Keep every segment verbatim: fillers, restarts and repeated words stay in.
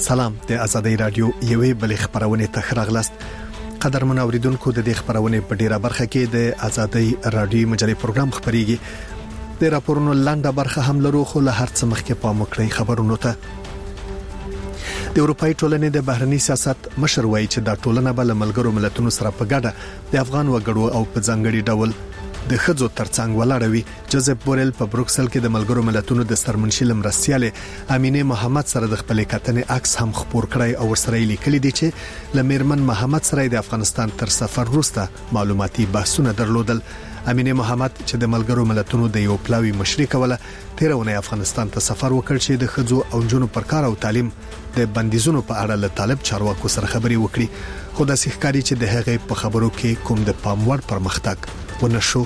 سلام، د ازادي رادیو یوې بلې خبرونه ته راغلاست. قدرمن اوریدونکو، د دې خبرونه په ډیره برخه کې د ازادي رادیو مجلې پروګرام خبريږي. د راپورونو لاندې برخه هم لرو، خو له هر څه مخکې پام وکړئ خبرونو ته. د اروپאי ټولنې د بهرنی سیاست مشر وایي چې دا ټولنه بل ملګرو ملتونو سره په ګډه د افغان وګړو او په ځانګړي ډول د خځو ترڅنګ ولاړوي. جوزف بورل په بروکسل کې د ملګرو ملتونو د سرمنشي مرستياله امینه محمد سره د خپل کتنې عکس هم خبر کړی او ورسره لیکلي دي چې لمیرمن محمد سره د افغانستان تر سفر وروسته معلوماتي بحثونه درلودل. امینه محمد چې د ملګرو ملتونو د یو پلاوی مشري کوله، تیرونه افغانستان ته سفر وکړ چې د خځو او جنونو پر کار او تعلیم د بندیزونو په اړه له طالب چارواکو سره خبري وکړي. خو د سیخکاری چې د هغې په خبرو کې کوم د پاموړ پرمختګ ونه شو.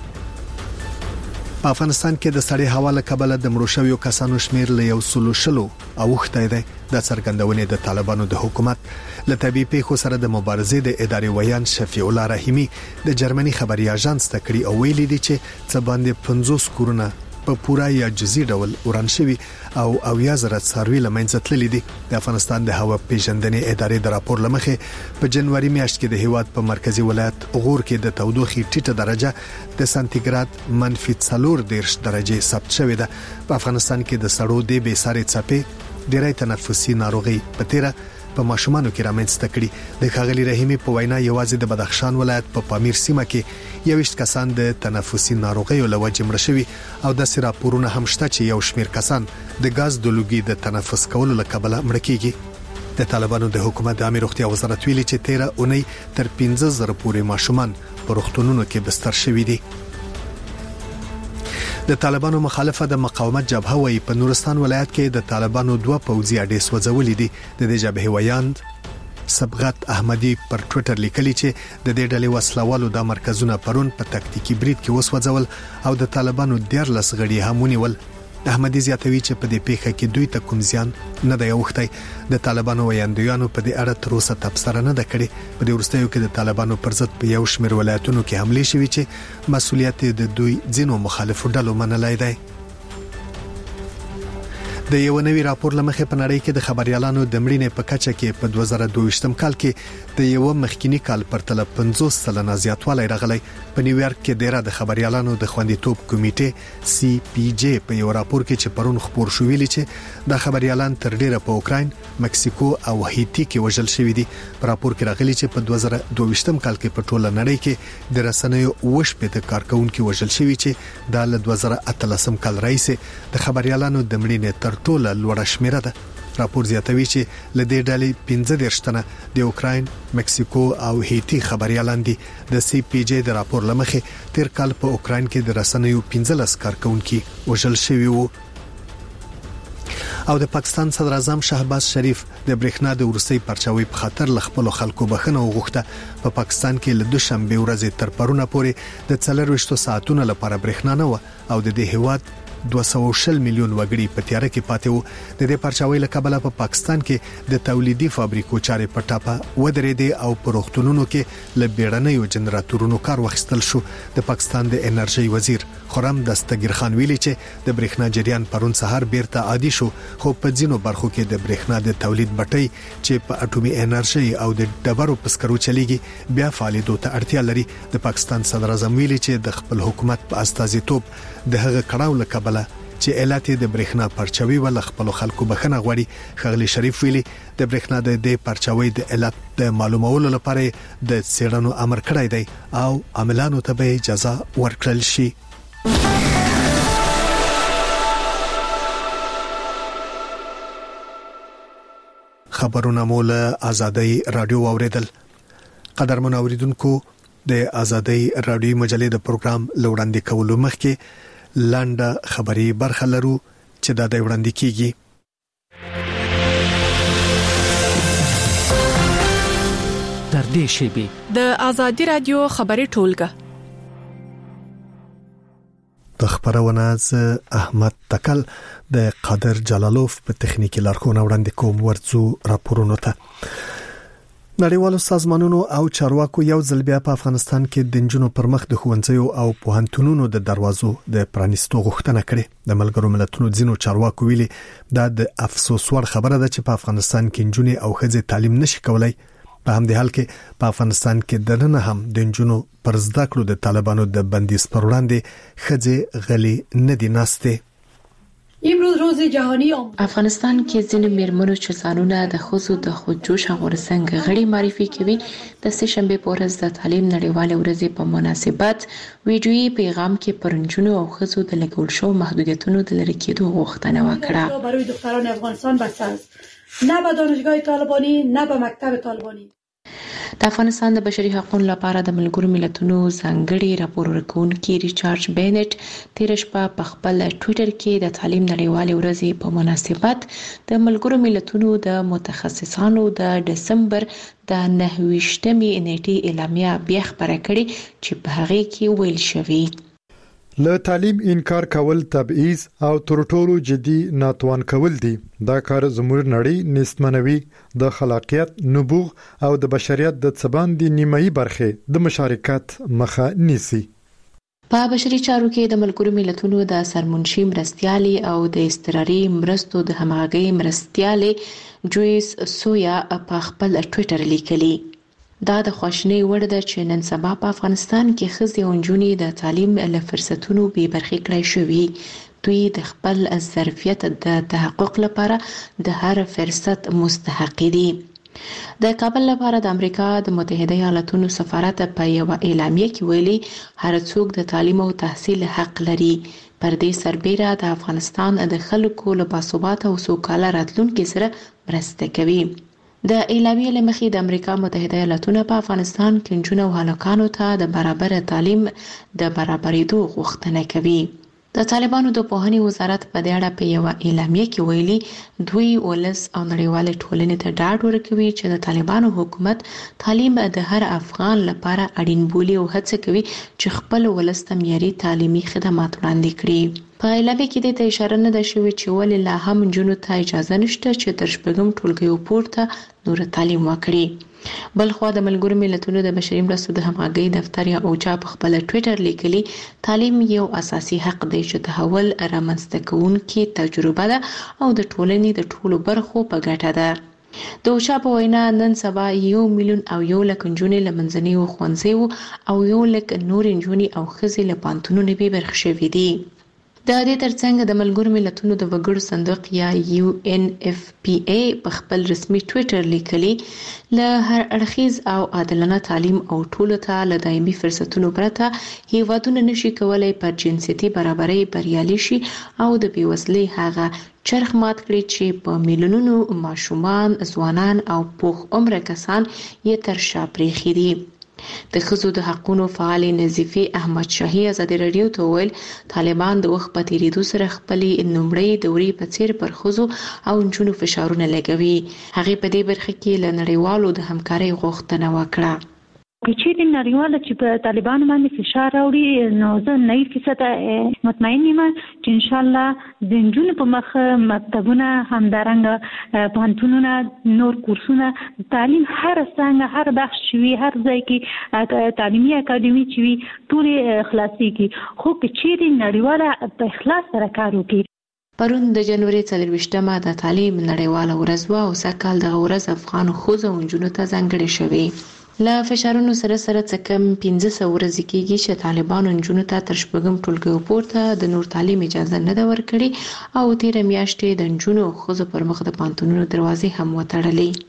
په افغانستان کې د سړې هوا له کبله د مړو شویو کسانو شمیر له یو سلو شلو اوخته دی. د څرګندونې د طالبانو د حکومت له طبيعي پیښو سره د مبارزې د ادارې ویان شفیع الله رحیمی د جرمني خبري اژانس ته کړی او ویلي دي چې څه باندې پنځوس کورونه په پورا یا جزئی ډول وران شوی او او یا زره څاروي لمنځه تللي دي. د افغانستان د هوا پیژندنې ادارې د راپور لمخې په جنوري میاشت کې د هیواد په مرکزی ولایت غور کې د تودوخې ټیټه درجه د سانتیګراد منفي څلور دیرش درجه ثبت شوې ده. په افغانستان کې د سړو د بې ساري څپې ډېرې تنفسي ناروغي په تیره په ماشومانو کې رامنځته کړي. د خاغلی رحیمی په وینا یوازې د بدخشان ولایت په پا پامیر سیمه کې یوشت کسان د تنفسي ناروغیو له وجې مړه شوي او د سراپورونه هم شته چې یو شمیر کسان د غاز د لوګي د تنفس کولو له کبله مړه کیږي. د طالبانو د حکومت د عامه روغتیا وزارت ویلي چې تیره اونۍ تر پنځه زره پورې ماشومان په روغتونونو کې بستر شوي دي. د طالبانو مخالفه د مقاومت جبهه وایي په نورستان ولایت کې د طالبانو دوه پوځي اډې سوځولې دي. د دې جبهې ویاند سبغت احمدی پر ټوئیټر لیکلی چې د دې ډلې وسلوالو د مرکزونه پرون په تکتیکی برید کې وسوځول او د طالبانو ډیر لس غړي هم ونیول. احمدی زیاتوي چې په دې پیښه کې دوی ته کوم زیان نه دی اوختی. د طالبانو ویاندویانو په دې اړه تر اوسه تبصره نه ده کړې. په دې وروستیو کې د طالبانو پر ضد په یو شمېر ولایتونو کې حمله شوې چې مسؤلیت د دوی ځینو مخالفو ډلو منلای دی. د یو نوي راپور لمخې په نړۍ کې د خبريالانو د مړینې په کچه کې په دوه زره دوه کال کې د یو مخکینی کال پرتله پنځوس سلنه زیاتوالی راغلی. په نیویارک کې ډیره د خبريالانو د خوندیتوب کمیټې سی پی جی په یو راپور کې چې پرون خبر شو ویلي چې د خبريالان تر ډیره په اوکراین، مکسیکو او هایتی کې وژل شوی دي. په راپور کې راغلی چې په دوه زره دوه کال کې په ټوله نړۍ کې د رسنیو وش په د کارکونکو وژل شوی چې د دوه زره اتلسم کال رئیس د خبريالانو د مړینې تر ټوله لوړه شمیره ده. راپور زیاتوي چې لدې ډلې پنځه دیرش تنه د اوکراین، مکسیکو او هایتی خبريالان دي. د سی پی جی د راپور لمخې تیر کال په اوکراین کې د رسنیو پنځلس کارکونکو وژل شوی وو. او د پاکستان صدر اعظم شهباز شریف د برېښنا د ورسي پرچاوي په خاطر لخپل خلکو بخنه وغوښته. په پا پاکستان کې له دوشنبه ورځې تر پرونه پورې د څلرويشتو ساعتونو لپاره برېښنا نه و او د دې هیواد دوه سوه شل میلیون وګړي په تیاره کې پاتې وو. د دې پرچاوي له کبله په پا پاکستان کې د تولیدي فابریکو چارې په ټاپه ودرېدې او په روغتونونو کې له بیړنیو جنراتورونو کار واخیستل شو. د پاکستان د انرژي وزیر خرم دستگیر خان ویلي چې د برېښنا جریان پرون سهار بیرته عادي شو، خو په ځینو برخو کې د برېښنا د تولید بټۍ چې په اټومي انرژي او د ډبرو پسکرو چلیږي بیا فعالیتو ته اړتیا لري. د پاکستان صدر اعظم ویلي چې د خپل حکومت په استازیتوب د هغه کړهو لکبله چې علت د برېښنا پرچاوي ول خپل خلکو بخنه غوړي. خغلی شریف ویلي د برېښنا د دې پرچاوي د علت د معلومولو لپاره د څېړنو امر کړی دی او عاملانو ته به اجازه ورکړل شي. خبرونه مول ازادي رادیو اوریدل. قدرمن اوریدونکو، د ازادي رادیو مجلې د پروګرام لوړاندې کولو مخکې لانډه خبري برخه لرو چې دا د وړاندې کیږي. تر دې شیبې د ازادي رادیو خبري ټولګه د خبرونه ز احمد تکل د قادر جلالوف په تخنیکی لارښوونه وړاندې کوم ورڅو راپورونه ته. نړیوالو سازمانونو او چارواکو یو ځل بیا په افغانستان کې د نجونو پر مخ د ښوونځیو او پوهنتونونو د دروازو د پرانیستو غوښتنه کړې. د ملګرو ملتونو ځینو چارواکو ویلي دا د افسوس وړ خبره ده چې په افغانستان کې نجونې او ښځې تعلیم نشي کولای. په همدې حال کې په افغانستان کې د نن هم د نجونو پر زده کړو د طالبانو د بندیز پر وړاندې ښځې غلي نه دي ناسته. امروز روز جهانی آموزش. افغانستان کې ځینې میرمنو چې ځانونه د ښځو د خودجوش غورځنګ غړي معرفي کوي د سه شنبه په ورځ د تعلیم نړیواله ورځ په مناسبت ویډیویي پیغام کې پر نجونو او ښځو د لګول شو محدودیتونو د لرې کېدو غوښتنه وکړه. برای دختران افغانستان بسته است نه به دانشگاه طالبانی نه به مکتب طالبانی. د افغانستان د بشري حقوقو لپاره د ملګرو ملتونو ځانګړي راپور ورکونکي ریچارډ بینټ تیر شپه په خپل ټوئیټر کې د تعلیم نړیواله ورځ په مناسبت د ملګرو ملتونو د متخصصانو د دسمبر د نهه ویشتمې نیټې اعلامیه بیا خبره کړې چې په هغه کې ویل شوی له تعلیم انکار کول تبعیض او تر ټولو جدي ناتوان کول دي. دا کار زموږ نړۍ نسمنوي د خلاقیت، نبوغ او د بشریت د څباندې نیمایي برخه د مشارکت مخه نیسي. په بشري چارو کې د ملګرو ملتونو د سرمنشي مرستيالي او د استراري مرستو د همغږي مرستيالي جویس سویا په خپل ټوئیټر لیکلي دا د خوشنۍ وړ ده چې نن سبا په افغانستان کې ښځې او نجونې د تعلیم له فرصتونو بې برخې کړای شوي. دوی د خپل ظرفیت د تحقق لپاره د هر فرصت مستحق دي. د کابل لپاره د امریکا د متحده ایالاتونو سفارت په یو اعلامیه کې ویلي هر څوک د تعلیم او تحصیل حق لري. پر دې سربېره د افغانستان د خلکو له باثباته او سوکاله راتلونکي سره مرسته کوي. د اعلامیې له مخې د امریکا متحده ایالاتونو په افغانستان کې نجونو او هلکانو ته د برابر تعلیم د برابرېدو غوښتنه کوي. د طالبانو د پوهنې وزارت په دې اړه په یو اعلامیه کې ویلي دوی ولس او نړیوال ټولنې ته ډاډ ورکوي چې د طالبانو حکومت تعلیم د هر افغان لپاره اړین بولي او هڅه کوي چې خپل ولس ته معیاري تعلیمي خدمات وړاندې کړي. په اعلامیه کې د اشاره نه ده شوې چې ولې لا هم نجونو ته اجازه نشته چې تر شپږم ټولګي پورته نور تعلیم وکړي. بلخوا د ملګرو ملتونو د بشري مرستو د همغږي دفتر یا اوچا په خپل ټوئیټر لیکلي تعلیم یو اساسي حق دی چې تحول رامنځته کوونکی تجربه ده او د ټولنې د ټولو برخو په ګټه ده. د اوچا په وینا نن سبا یو میلیون او یو لک نجونې له منځنیو ښوونځیو او یو لک نور نجونې او ښځې له پوهنتونونو بې برخې شوي دي. د دې ترڅنګ د ملګرو ملتونو د وګړو صندوق یا یو ان اف پی ای په خپل رسمي ټوئیټر لیکلي له هر اړخیز او عادلانه تعلیم او ټولو ته له دایمي فرصتونو پرته هیوادونه نشي کولای پر جنسيتي برابرۍ بریالي شي او د بیوزلۍ هغه چرخ مات کړي چې په میلیونونو ماشومان، ځوانان او پوخ عمره کسان یې تر شا پرېښي دي. د ښځو د حقوقو فعال نظیفي احمد شاهي ازادي رادیو ته ویل طالبان د وخت په تیریدو سره خپلې لومړۍ دورې په څیر پر ښځو او نجونو فشارونه لګوي. هغې په دې برخه کې له نړیوالو د همکارۍ غوښتنه وکړه. چې د نړیواله چې په طالبانو باندې فشار راوړي نو زه نه فیصد مطمئن یم چې ان شاء الله د نجونو په مخ مکتبونه همدارنګه پوهنتونونه نور کورسونه تعلیم هر څنګه هر بخش شوي هر ځای کې تعلیمي اکاډمي چې وي ټولې خلاصېږي خو که چیرې نړیواله په اخلاص سره کار وکړي. پرون د جنوري څلرویشتمه د تعلیم نړیواله ورځ وه او سږ کال دغه ورځ افغان ښځو او نجونو ته ځانګړې شوې. له فشارونو سره سره څه کم پنځه سوه ورځې کېږي چې طالبانو نجونو ته تر شپږم ټولګي پورته د نور تعلیم اجازه نه ده ورکړې او تېره میاشت د نجونو او ښځو پر مخ د پوهنتونونو دروازې هم وتړلې.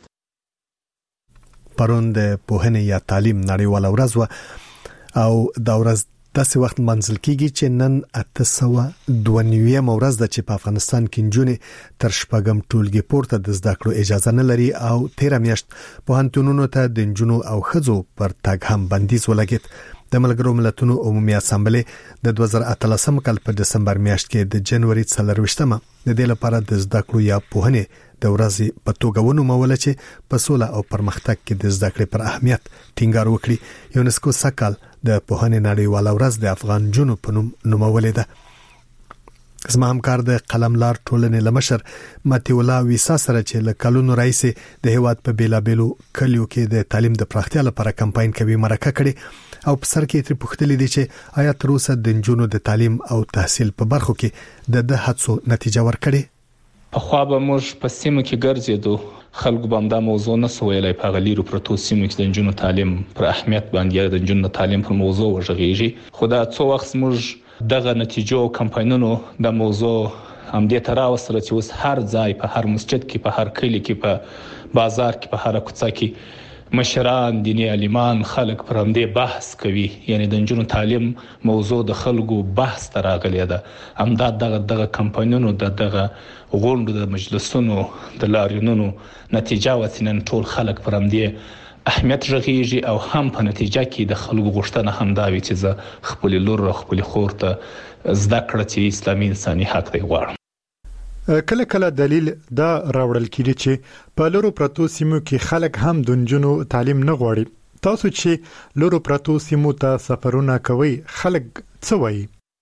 پرون د پوهنې یا تعلیم نړیواله ورځ وه او دا ورځ داسې وخت منځل کېږي چې نن اته سوه دوه نوېمه ورځ ده چې په افغانستان کې نجونې تر شپږم ټولګي پورته د زده کړو اجازه نه لري او تېره میاشت پوهنتونونو ته د نجونو او ښځو پر تګ هم بندیز ولګېد. د ملګرو ملتونو عمومي اسامبلې د دوه زره اتلسم کال په دسمبر میاشت کې د جنوري څلرویشتمه د دې لپاره د زده کړو یا پوهنې د ورځې په توګه ونوموله چې په سوله او پرمختګ کې د زده کړې پر اهمیت ټینګار وکړي. یونسکو سږ کال د پوهنې نړیواله ورځ د افغان نجونو په نوم نومولې ده. زما همکار د قلملار ټولنې لمشر متیولا ویسا سره چې له کلونو راځي د هیواد په بیلابېلو کلیو کې د تعلیم د پراختیا لپاره کمپاین کوي مرکه کړي او په سر کې تر پوښتلې دي چې آیا تر اوسه د جنونو د تعلیم او تحصیل په برخو کې د د هڅو نتیجه ورکړي. په خو به موږ په سیمو کې ګرځېدو خلکو به دا موضوع نه سویلای په غلیرو پروتو سیمو کې د جنونو تعلیم پر اهمیت باندې د جنونو تعلیم پر موضوع وژغېږي. خو دا څو وخت موږ دغه نتیجو کمپاینونو د موضوع هم دې تراوسره چې اوس هر ځای په هر مسجد کې په هر کلی کې په بازار کې په هر کوڅه کې مشران دیني عالمان خلک پر همدې بحث کوي. یعنی د جنونو تعلیم موضوع د خلکو بحث تراغلی ده. همدا دغه دغه کمپاینونو د دغه غونډو د مجلسونو د لاریونونو نتیجه وسینن ټول خلک پر همدې اهمیت ژغېږي او هم په نتیجه کې د خلکو غوښتنه هم دا وي چې زه خپل لور او خپل خور ته زده کړه چې اسلامي انساني حق دی غواړم. کله کله دلیل دا راوړل کیږي چې په لورو پروتو سیمو کې خلک هم د نجونو تعلیم نه غواړي. تاسو چې لورو پروتو سیمو ته سفرونه کوي خلک څه وایي؟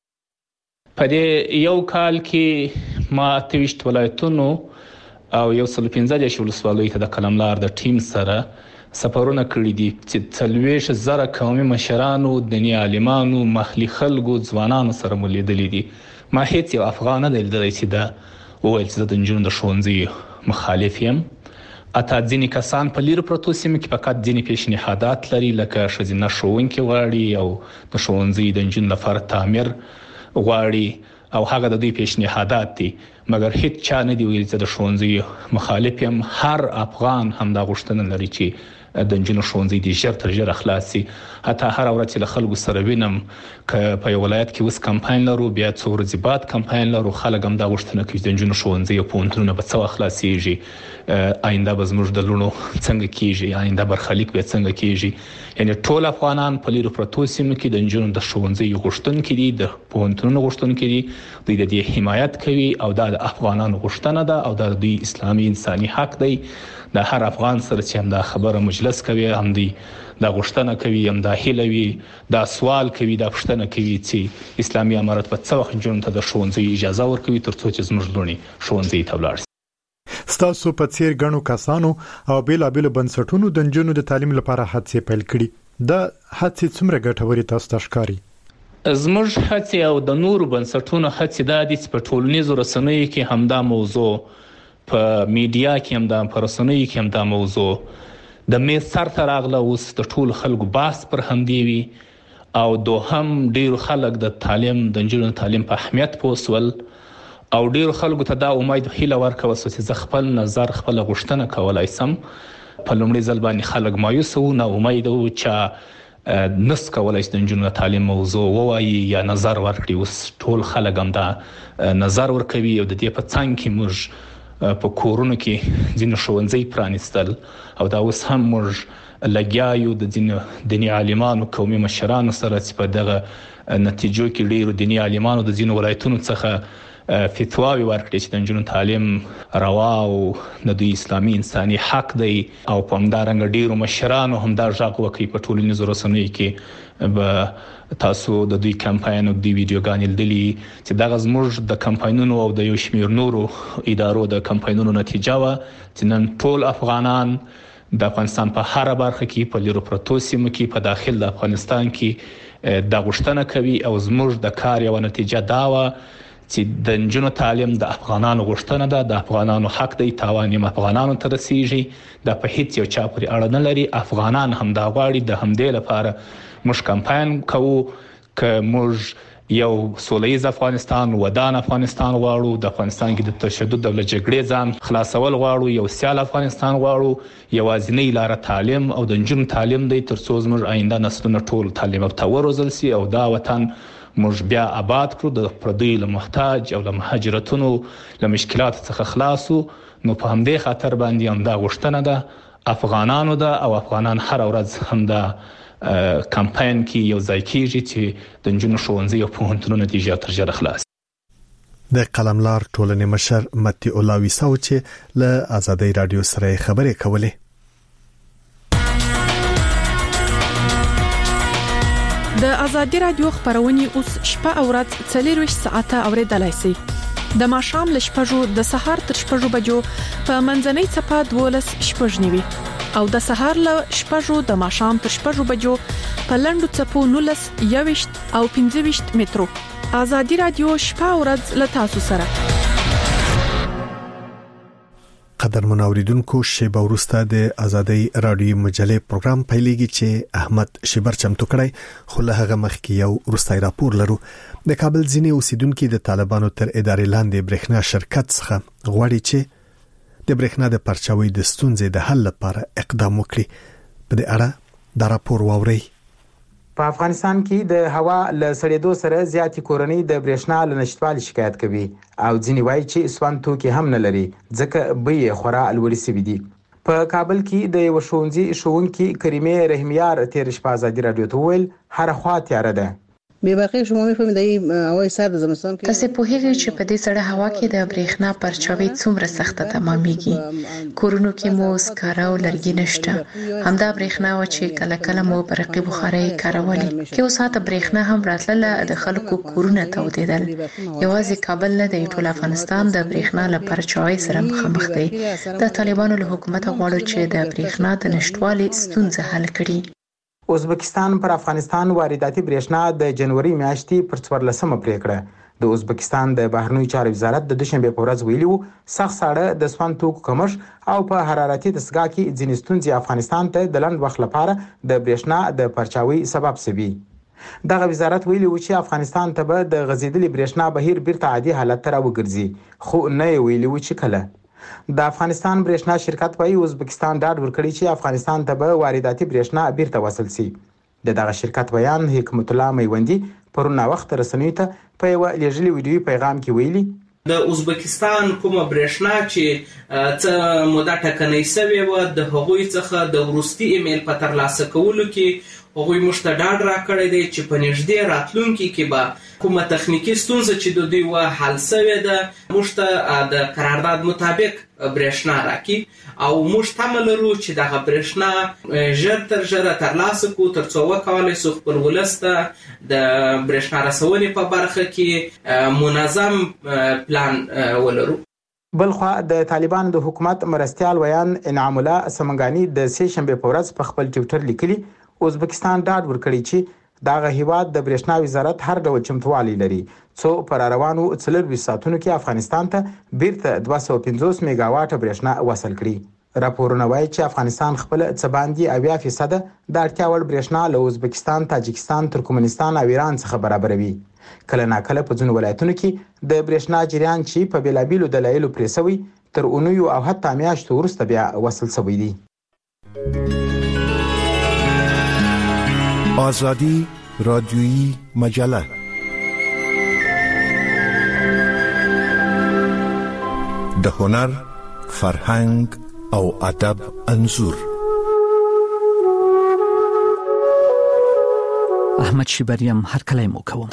په دې یو کال کې ما اتويشت ولایتونو او یو سل پنځه دېرش ولسوالیو ته د قلملار د ټیم سره سفرونه کړی دي چې څلوېښت زره قومي مشرانو دیني عالمانو محلي خلکو ځوانانو سره ملیدلې دي. ما هیڅ یو افغان نه لیدلی چې دا وویل چې د نجونو د ښوونځي مخالف یم. اته ځینې کسان په لیرو پروتو سیمو کې فقط ځینې پیشنهادات لري لکه ښځینه ښوونکي غواړي او د ښوونځي د نجونو لپاره تعمیر غواړي او هغه د دوی پیشنهادات دي مګر هیڅ چا نه دی ویلي چې د ښوونځي مخالف یم. هر افغان هم دا غوښتنه لري چې د نجونو ښوونځي د ژر تر ژره خلاص شي. حتی هر ورځ چې له خلکو سره وینم که په یو ولایت کې اوس کمپاین لرو بیا څو ورځې بعد کمپاین لرو خلک هم دا غوښتنه کوي چې د نجونو ښوونځي او پوهنتونونه به څه وخت خلاصیږي، آینده به زموږ د لوڼو څنګه کیږي، آینده برخلیک به څنګه کیږي. یعنی ټول افغانان په لیرو پروتو سیمو کې د نجونو د ښوونځي غوښتونکي دي، د پوهنتونونو غوښتونکي دي، دوی د دې حمایت کوي او دا د افغانانو غوښتنه ده او دا د دوی اسلامي انساني حق دی. د هر افغان سره چې هم دا خبره مجلس کوي هم دی دا غوښتنه کوي هم دا هیله وي دا سوال کوي دا پوښتنه کوي چې اسلامي امارت په څه وخت جنونو ته د ښوونځي اجازه ورکوي ترڅو چې زموږ لوڼې ښوونځي ته ولاړ شي. ستاسو په څیر غنو کسانو او بیلابېلو بنسټونو د نجونو د تعلیم لپاره هڅې پیل کړي. دا هڅې څومره ګټورې تاسو ته ښکاري؟ زموږ هڅې او د نورو بنسټونو هڅې دا دي چې په ټولنیزو رسنیو کې همدا موضوع په میډیا کې هم دا په رسنیو کې هم دا موضوع د میز سر ته راغله. اوس د ټول خلکو باس پر همدې وي او دوهم ډیرو خلک د تعلیم د نجونو تعلیم په اهمیت پوه سول او ډیرو خلکو ته دا امید هیله ورکوه چې زه خپل نظر خپل غوښتنه کولای سم. په لومړي ځل باندې خلک مایوس وو، نه امید وو چې نس کولای چې د نجونو تعلیم موضوع ووایي یا نظر ورکړي. اوس ټول خلک هم دا نظر ورکوي او د دې په څنګ کې موږ په کورونو کې ځینې ښوونځي پرانیستل او دا اوس هم موږ لګیا یو د ځینې دیني عالمانو قومي مشرانو سره چې په دغه نتیجو کې ډیرو دیني عالمانو د ځینو ولایتونو څخه فتواوې ورکړي چې د نجونو تعلیم روا او د دوی اسلامي انساني حق دی او په همدارنګه ډیرو مشرانو هم دا غږ وکړي په ټولنیزو رسنیو کې به تاسو د دوی کمپاین او د ویډیوګانې لیدلې چې دغه زموږ د کمپاینونو او د یو شمېر نورو ادارو د کمپاینونو نتیجه وه چې نن ټول افغانان د افغانستان په هر برخه کې په لیرو پروتو سیمو کې په داخل د افغانستان کې د غوښتنه کوي او زموږ د کار یو نتیجه دا وه چې د نجونو تعلیم د افغانانو غوښتنه ده، د افغانانو حق دی، تاوان یې افغانانو ته رسیږي. دا په هیڅ یو چا پورې اړه نه لري. افغانان هم دا غواړي. د همدې لپاره موږ کمپاین کوو که موږ یو سولیز افغانستان ودان افغانستان غواړو، د افغانستان کې د تشدد او جګړې ځان خلاصول غواړو، یو سیال افغانستان غواړو، یوازینی لاره تعلیم او د نجونو تعلیم دی ترڅو زموږ آینده نسلونه ټول تعلیم ته وروزل شي او دا وطن موږ بیا آباد کړو، د پردیو له محتاج او له مهاجرتونو له مشکلات څخه خلاصو. نو په همدې خاطر باندې هم دا غوښتنه ده افغانانو ده او افغانان هر ورځ هم دا کمپاین کې یو ځای کیږي چې د نجونو ښوونځي او پوهنتونونه د ژر تر ژره خلاص. د قلملار ټولنې مشر متیولا ویسا چې له آزادۍ رادیو سره خبرې کولې. د ازادي رادیو خبرونه اوس شپه او ورځ څلور ساعته اوریدلای شئ. د ماښام ل شپږو د سهار تر شپږو بجو په منځنۍ چپه دولس شپږنیوي او د سهار ل شپږو د ماښام تر شپږو بجو په لندو چپو نولس یويشت او پنځه ویشت مترو. ازادي رادیو شپه او ورځ ل تاسو سره. قدر منوریدونکو شیبه ورسته د ازادي رادیو مجلې پروګرام پیلېږي چې احمد شبر چمتو کړی خو له هغه مخکې یو ورستای راپور لرو. د کابل ځینې اوسیدونکو د طالبانو تر ادارې لاندې برېښنا شرکت څخه غواړي چې د برېښنا د پرچاوي د ستونزې د حل لپاره اقدام وکړي. په دې اړه دا راپور واوري. په افغانستان کې د هوا له سړېدو سره زیاتې کورنۍ د برېښنا له نشټوالي شکایت کوي او ځینې وایي چې سون توکي هم نه لري ځکه بیې خورا لوړې شوي دي. په کابل کې د یو ښوونځي ښوونکي کریمه رحیمیار تیر شپه ازادي رادیو ته ویل هر خوا تیار ده. به باقي شما میفهمید ای هوای سرد زمستان کې تاسو په هغه چې په دې سړه هوا کې د برېښنا پرچاوي څومره سخته تمامېږي. کورونو کې مو سکاره او لرګي نشته. همدا برېښنا و چې کله کله مو برقي بخاري کارولې کې اوس هاته برېښنا هم راتله د خلکو کورونه تودیدل. یوازې کابل نه دی ټول افغانستان د برېښنا له پرچاوي سره مخامخ دی. د طالبانو له حکومت غواړي چې د برېښنا د نشټوالي ستونزه حل کړي. ازبکستان پر افغانستان وارداتي برېښنا د جنوري میاشتې پر څوارلسمه پریکړه. د ازبکستان د بهرنیو چارو وزارت د دوشنبه په ورځ ویلي وو سخت ساړه د سون توکو کمښت او په حرارتي دستګاه کې ځینې ستونزې افغانستان ته د لنډ وخت لپاره د برېښنا د پرچاوي سبب شوي. دغه وزارت ویلي وو چې افغانستان ته به د غزیدلي برېښنا بهیر بیرته عادي حالت ته راوګرځي خو نه ویلي وو چې کله. د افغانستان برېښنا شرکت وايي ازبکستان ډاډ ورکړي چې افغانستان ته به وارداتي برېښنا بیرته وصل شي. د دغه شرکت بیان حکمت الله میوندی پرون وخت رسنیو ته په یو لېږلي ویډیو پیغام کې ویلي د ازبکستان کومه برېښنا چې څه موده ټکنۍ شوې وه د هغوی څخه د وروستي ایمیل په ترلاسه کولو کې هغوی موږ ته ډاډ راکړی دی چې په نږدې راتلونکي کې به کومه تخنیکي ستونزه چې د دوی وه حل شوې ده موږ ته د قرارداد مطابق برېښنا راکړي او موږ تمه لرو چې دغه برېښنا ژر تر ژره ترلاسه کړو تر څو وکولی شو خپل ولس ته د برېښنا رسونې په برخه کې منظم پلان ولرو. بلخوا د طالبان د حکومت مرستيال ویان انعام الله سمنګانی د سې شنبه په ورځ په خپل ټویټر لیکلي ازبکستان ډاډ ورکړي چې دغه هیواد د برېښنا وزارت هر ډول چمتووالی لري څو پر روانو څلور ساعتونو کې افغانستان ته بیرته دوه سوه پنځوس میگا واټ برېښنا وصل کړي. راپورونه وایي چې افغانستان خپل څه باندې اویا فیصد د اړتیا وړ برېښنا له ازبکستان، تاجکستان، ترکمنستان او ایران څخه برابروي. کله ناکله په ځینو ولایتونو کې د برېښنا جریان چې په بیلابیلو دلایلو پرې شوی تر اونیو او حتی میاشتو وروسته بیا وصل شوی دی. آزادی رادیویی مجله د هنر، فرهنګ او ادب انځور. احمد شبریم هر کله مو کوم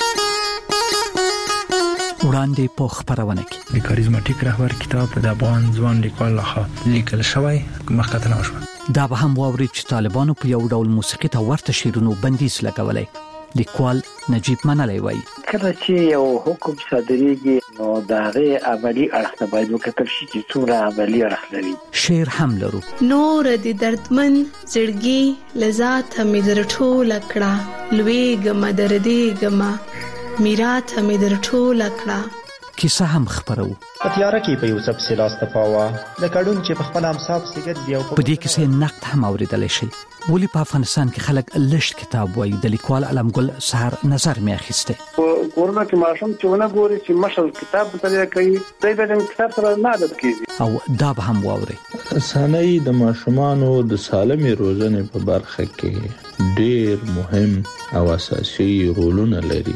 وړاندې په خبرونه کې د کاریزماټیک رهبر کتاب د افغان ځوان لیکوال لخوا لیکل شوی مخکته نه شو. دا به هم واوري چې طالبانو په یو ډول موسیقي ته ورته شیرونو بندیز لګولای. لیکوال نجیب منلی وایي کله چې یو حکم صادریږي نو دغه عملی اړخ باید وکتل شي چې څومره عملی اړخ لري. شعر هم لرو. نور د دردمن زړګي لذات مې درټول کړه لوی ګم دردې ګم میرات مې درټول کړه. کیسه هم خبرو په تیاره کې په یو څه پسې لاس تپاوه د کډون چې په خپل امصاف سګر دی او په دې کیسه نقد هم اوریدل شي. ولی په افغانستان کې خلک لږ کتاب وایي. د لیکوال علمګل سحر نظر مې اخیسته. کورونه کې ماشوم چې ونه ګوري چې مشل کتاب مطالعه کوي دای به د کتاب سره نه عادت کیږي. او دا به هم واوري. رسنۍ د ماشومانو د سالمې روزنې په برخه کې ډېر مهم او اساسي رولونه لري.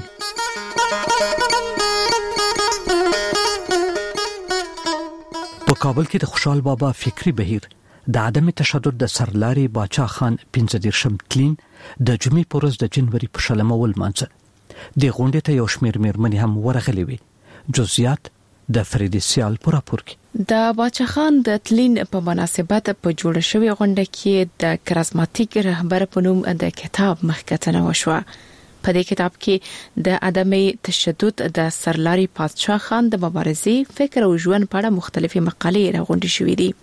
په کابل کې د خوشحال بابا فکری بهیر د عدم تشدد د سرلاري باچا خان پنځه دیرشم تلین د جمعې په ورځ د جنوري په شلمه ولمانځه. د غونډې ته یو شمېر مېرمنې هم ورغلې وې. جزئیات د فریدي سیال پر راپور کې د باچا خان د تلین په مناسبت په جوړ شوی غونډه کې د کرازماتیک رهبر په نوم د کتاب مخکتنه وشوه. په دې کتاب کې د عدم تشدد د سرلاري پادشاه خان د مبارزې فکر او ژوند په اړه مختلفې مقالې راغونډې شوې دي.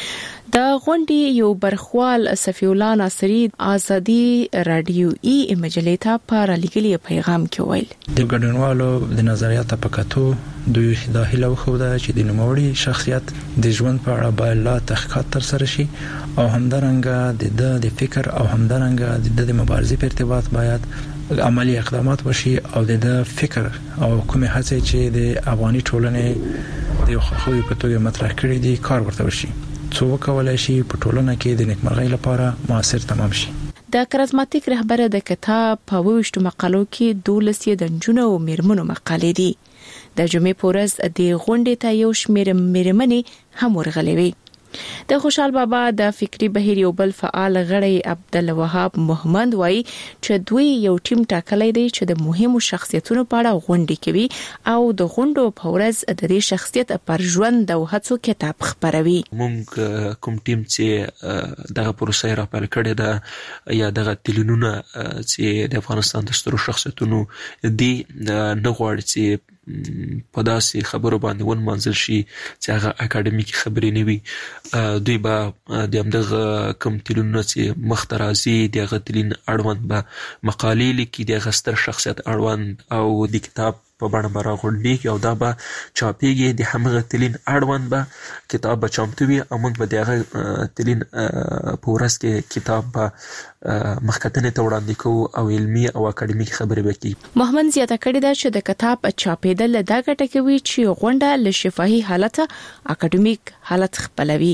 د غونډې یو برخوال صفی الله ناصری ازادي رادیويي مجلې ته په رالیکلي پیغام کې ویل د ګډونوالو د نظریاتو په کتو دوی د هیله خوده چې د نوموړي شخصیت د ژوند په اړه باید لا تحقیقات تر سره شي او همدارنګه د د فکر او همدارنګه د مبارزې په ارتباط باید عملی اقدامات وشي او د فکر او کومه هڅه چې د افغاني ټولنې د خوخوي په توګه مطرح کړې دي کار ورته وشي څو کولای شي په ټولنه کې د نیکمرغۍ لپاره موثر تمام شي. د کرازماتیک رهبر د کتاب په وښتو مقالو کې دولسې د جنونو او میرمنو مقالې دي. د جمعې پورز د غونډې ته یو شمېر میرمنې هم ورغلې وي. د خوشحال بابا د فکری بهیر یو بل فعال غړی عبدالوهاب محمد وایي چې دوی یو ټیم ټاکلی دی چې د مهمو شخصیتونو په اړه غونډې کوي او د غونډو په ورځ د دې شخصیت پر ژوند او هڅو کتاب خپروي. موږ کوم ټیم چې دغه پروسه را پیل کړې ده یا دغه تلینونه چې د افغانستان د سترو شخصیتونو دی نه غواړي چې په داسې خبرو باندې ون منزل شي چې هغه اکیډمیک خبرې نه وي. دوی به د همدغه کوم تلینونه چې مخ ته راځي دغه تلین اړوند به مقالې لیکي دغه ستر شخصیت اړوند او د کتاب په بڼه به راغونډېږي او دا به چاپېږي. د همغه تلین اړوند به کتاب به چمتو وي او موږ به د هغه تلین په ورځ کې کتاب به مخکتنې ته وړاندې کوو او علمي او اکیډمیک خبرې به کوي. محمد زیاته کړې ده چې د کتاب چاپېدل دا ګټه کوي چې غونډه له شفاهي حالت اکیډمیک حالت خپلوي.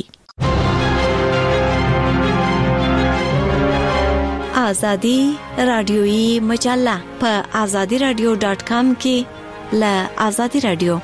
آزادی رادیويي مجله په آزادي رادیو ډاټ کام کې ل آزادي رادیو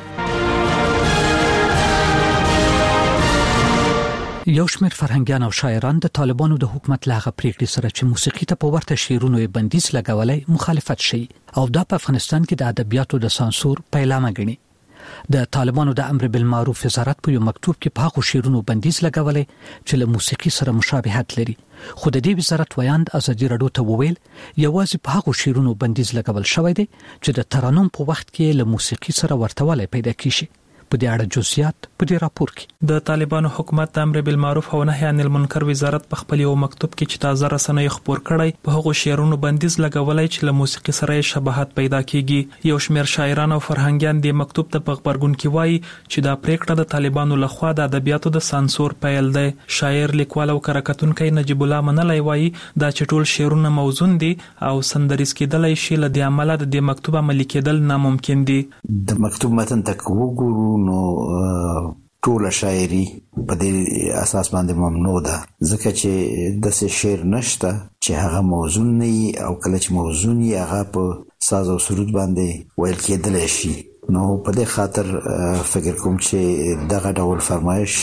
یو شمېر فرهنګیان او شاعران د طالبانو د حکومت لاغه پریکړې سره چې موسیقي ته په ورته شعرونو بندیز لګولای مخالفت شي او دا په افغانستان کې د ادبیاتو د سانسور پیلامه ګڼي. د طالبانو د امر بالمعروف وزارت په یو مکتوب کې په هغو شعرونو بندیز لګولای چې له موسیقي سره مشابهت لري. خو د دې وزارت ویاند ازادي رادیو ته وویل یوازې په هغو شعرونو بندیز لګول شوی دی چې د ترانوم په وخت کې له موسیقي سره ورتهوالی پیدا کیږي. په دې اړه جزئیات په دې راپور کې د طالبانو حکومت د امر بالمعروف او نهي عن المنکر وزارت په خپل یو مکتوب کې چې تازه رسنۍ خبر کړی په هغو شعرونو بندیز لګولای چې له موسیقي سره شباهت پیدا کیږي. یو شمېر شاعران او فرهنګیان د مکتوب ته په خبرګون کې وایي چې دا پریکړه د طالبانو لخوا د ادبیاتو د سانسور پیل دی. شاعر لیکوال او کارکتونکي نجیب الله منلای وایي دا چې ټول شعرونه موزون دي او سندریز کېدلای شي له دې عمله د دې مکتوب عملي کېدل ناممکن دي. د مکتوب متن تک وګورو نو ټول شاعري په دې اساس باندې ممنوع ده ځکه چې د څه شعر نشته چې هغه موزون نه وي او کله چې موزون وي هغه په ساز او سرود باندې ویل کېدلی شي. نو په دې خاطر فکر کوم چې دغه ډول فرمایش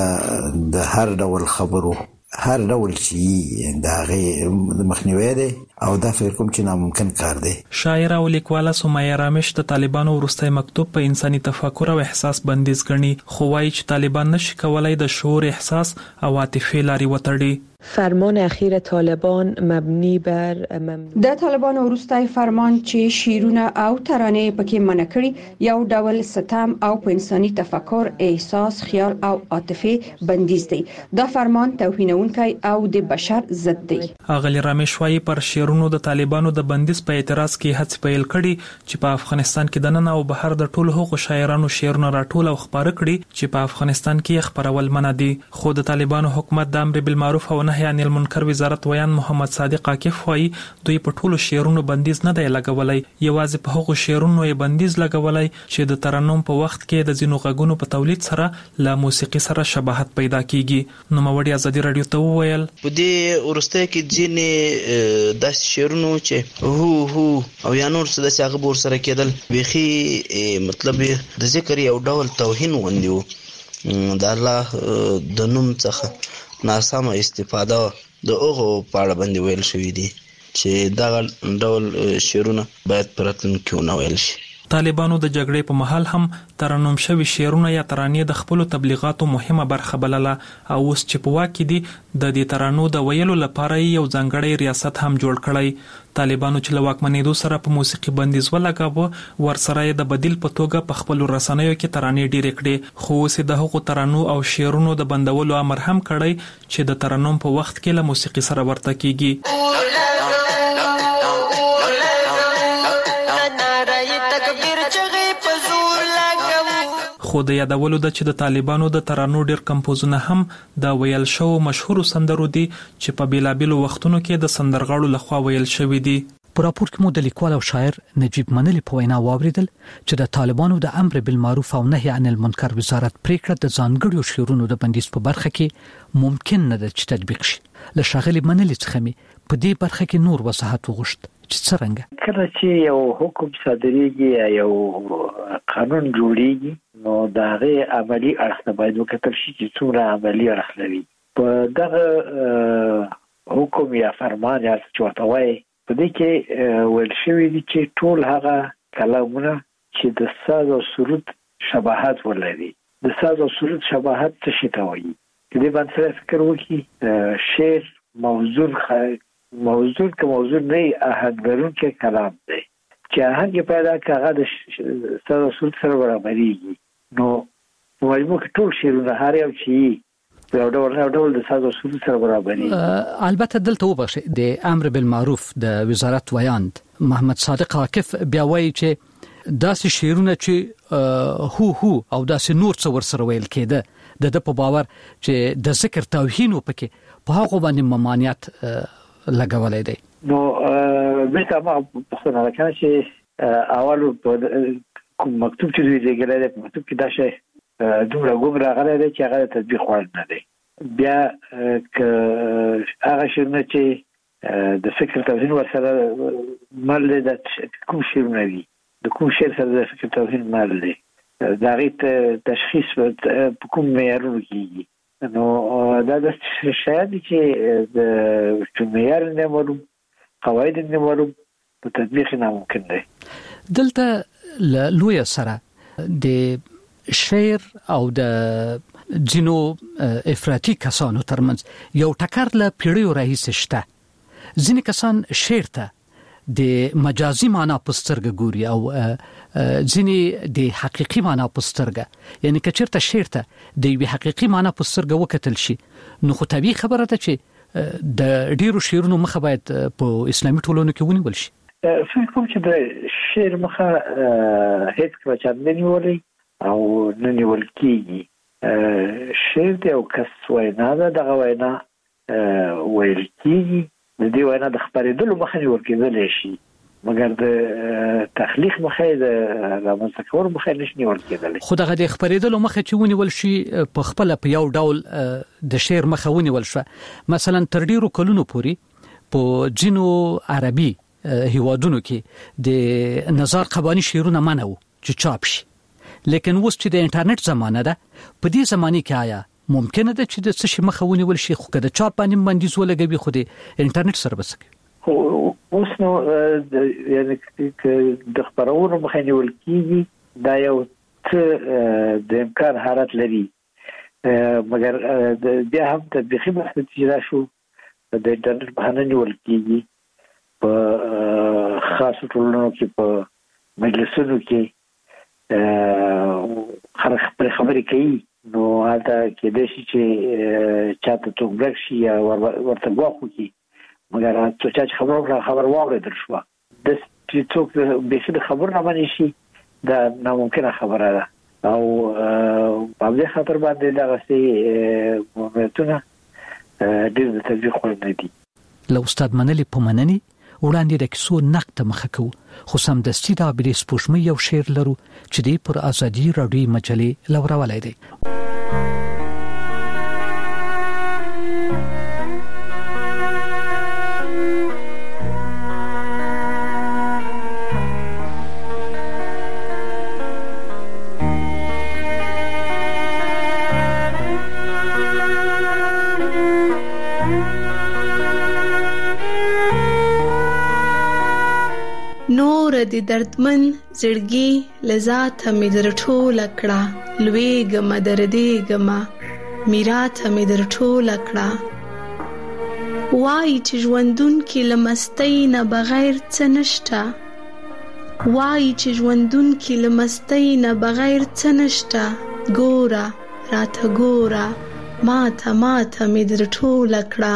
د هر ډول خبرو هر ډول چې دا غي مخنیوي دی او دا فکر کوم چې ناممکن کار دی. شاعر او لیکواله سمیه رامش د طالبانو وروستي مکتوب په انساني تفکر او احساس بندیز ګڼي خو وايي چې طالبان نشي کولای د شعور احساس او عاطفه لري وتړي. فرمان اخیر طالبان مبنی بر ممنوع د طالبانو وروستي فرمان چې شیرونه او ترانه پکې منع کړي یو ډول ستم او په انساني تفکر احساس خیال او عاطفه بندیز دی. دا فرمان توهینونکی او د بشر ضد دی. اغلی رامش وايي پر شیرونو د طالبانو د بندیز په اعتراض کې هڅه پیل کړي چې په افغانستان کې د نن او بهر د ټولو حقوق شاعرانو شیرونه راټول او خبره کړي چې په افغانستان کې خبرول منع دي. خو د طالبانو حکومت د امر بالمعروف او نهي عن المنکر وزارت ویان محمد صادق عاکف وايي دوی په ټولو شعرونو بندیز نه دی لګولای یوازې په هغو شعرونو یې بندیز لګولای چې د ترنم په وخت کې د ځینو غږونو په تولید سره له موسیقي سره شباهت پیدا کیږي. نو موري ازادي رادیو ته وویل په دې ورسته کې ځینې د شعرونو چې هو هو او یا نور څه د څنګه بور سره کېدل بيخي مطلب د ذکر یو ډول توهین وندیو د الله د نوم څخه ناسمه استفاده د اوغو پاړه باندې ویل شوې دي چې دا ډول شعرونه باید پرتن کیو نه ویل شي. طالبانو د جګړې په مهال هم ترنم شوي شعرونه یا ترانې د خپل تبلیغاتو مهمه برخه بلله او اوس چې په واک کې دي د دې ترانو د ویلو لپاره یو ځانګړی ریاست هم جوړ کړی. طالبانو چې له واکمنېدو سره په موسیقي بندیز ولګاوه ورسره یې د بدیل په توګه په خپل رسنیو کې ترانې ډېرې کړې، خو اوس د هغو ترانو او شعرونو د بندولو امر هم کړی چې د ترنم په وخت کې له موسیقي سره ورته کیږي. خو د یادولو ده چې د طالبانو د ترانو ډېر کمپوزونه هم د ویل شو مشهور سندرو دي چې په بیلابیلو وختونو کې د سندرغاړو لخوا ویل شوی دي. په راپور کې مو د لیکوال او شاعر نجیب منلی په وینا واوریدل چې د طالبانو د امر بالمعروف او نهي عن المنکر وزارت پریکړه د ځانګړو شعرونو د بندیز په برخه کې ممکن نه ده چې تطبیق شي. له ښاغلي منلی څخه مې په دې برخه کې نور وضاحت وغوښت چې څرنګه کله چې یو حکم صادریږي یو قانون جوړیږي نو دا غي عملی اړخ باید وکتل شي چې څومره عملی اړخ لري. په دغه حکم یا فرمان یا څه ورته وایي په دې کې ویل شوی دي چې ټول هغه کلامونه چې د ساز او سرود شباهت ولري. د ساز او سرود شباهت څه شي ته وایي؟ دې باندې فکر وکړي شعر موضوع موضوع که موضوع نه آهنګرون کې کلام دی چې آهنګ پیدا کاغه د ساز او سرود سره برابرېږي نو مجموع کې ټول شعرونه هر یو شي په ډول ډول د ساز او سرود سره برابرېږي. البته دلته وبخښه د امر بالمعروف د وزارت ویاند محمد صادق عاکف بیا وایي چې داسې شعرونه چې هو هو او داسې نور څه ورسره ویل کېده د د په باور چې د ذکر توهین وپکې په هغه باندې ممانعت لګولای دی. نو بیرته ما په څه نه راځي چې اول کوم مکتوب چې دوی لګلای دی په مکتوب کې دا شی دومره ګوګ راغلی دی چې هغه تطبیق وړ نه دی. بیا که هغه شعرونه چې د فکر توهین ورسره مل دی د کوم شعرونه دي د کوم شعر سره د فکر توهین مل دی د هغې تشخیص په کوم معیارونو کېږي. نو دا د شاید چې د معیار نه معلوم قواعد نه معلوم په تطبیق ناممکن دی. دلته لوی سره د شعر او د جنو افراطي کسانو ترمنځ یو ټکر له پیړیو راهیسې شته. ځینې کسان شعر ته د مجازي معنا په سترګه ګوري او ځینې د حقيقي معنا په سترګه، یعنی که چیرته شعر ته د یو حقيقي معنا په سترګه وکتل شي نو خو طبيعي خبره ده چې د ډیرو شعرونو مخه باید په اسلامي ټولنو کې ونیول شي. فکر کوم چې د شعر مخه هیڅ کله چا نه نیولې او نه نیول کېږي. شعر د یو کس وینا ده، دغه وینا ویل کېږي، د دې وینا د خبرېدلو مخه نیول کېدلی شي مګر د تخلیق مخه د رامنځته کولو مخه نشي نیول کېدلی. خو دغه د خبرېدلو مخه چې ونیول شي په خپل په یو ډول د شعر مخه ونیول شو. مثلا تر ډیرو کلونو پورې په جنو عربي هیوادونو کې د نظر قبانی شعرونه منو چې چاپ شي، لیکن اوس چې د انټرنیټ زمانه ده په دې زمانه کې آیا ممکنه ده چې د څه شي مخه ونیول شي؟ خو که د چاپ باندې بندیز ولګوي خو د انټرنیټ سره بس کوي. اوس نو یعنی د خبرونو مخه نیول کېږي دا یو څه د امکان حالت لري، مګر بیا هم تطبیقي بحث چې شو د انټرنیټ بهانه نیول کېږي په خاصو ټولنو کې په مجلسونو کې خلک خپل خبرې کوي نو هلته کېدای شي چې چاته څوک ورک شي یا ورته ګواښ وکړي، مګر څو چا چې خبره وکړه خبر واورېدل شوه داسې چې څوک بیخي د خبرو نه منې شي دا ناممکنه خبره ده او په همدې خاطر باندې دغسې ماموریتونه ډېر د تطبیق وړ نه دي. له استاد منلي په مننې وړاندې د کیسو نقد ته مخه کوو، خو سمدستي د عابدې سپوږمۍ یو شعر لرو چې دی پر ازادي راډیو مجلې لورولی دی. نور نور د دردمن زړګي لذات مې در ټوله کړه لویګم دردېګم میراث مې در ټوله کړه وای چې ژوندون کې لمستۍ نه بغیر څه نشته وای چې ژوندون کې لمستۍ نه بغیر څه نشته ګوره راته ګوره ماته ماته مې در ټوله کړه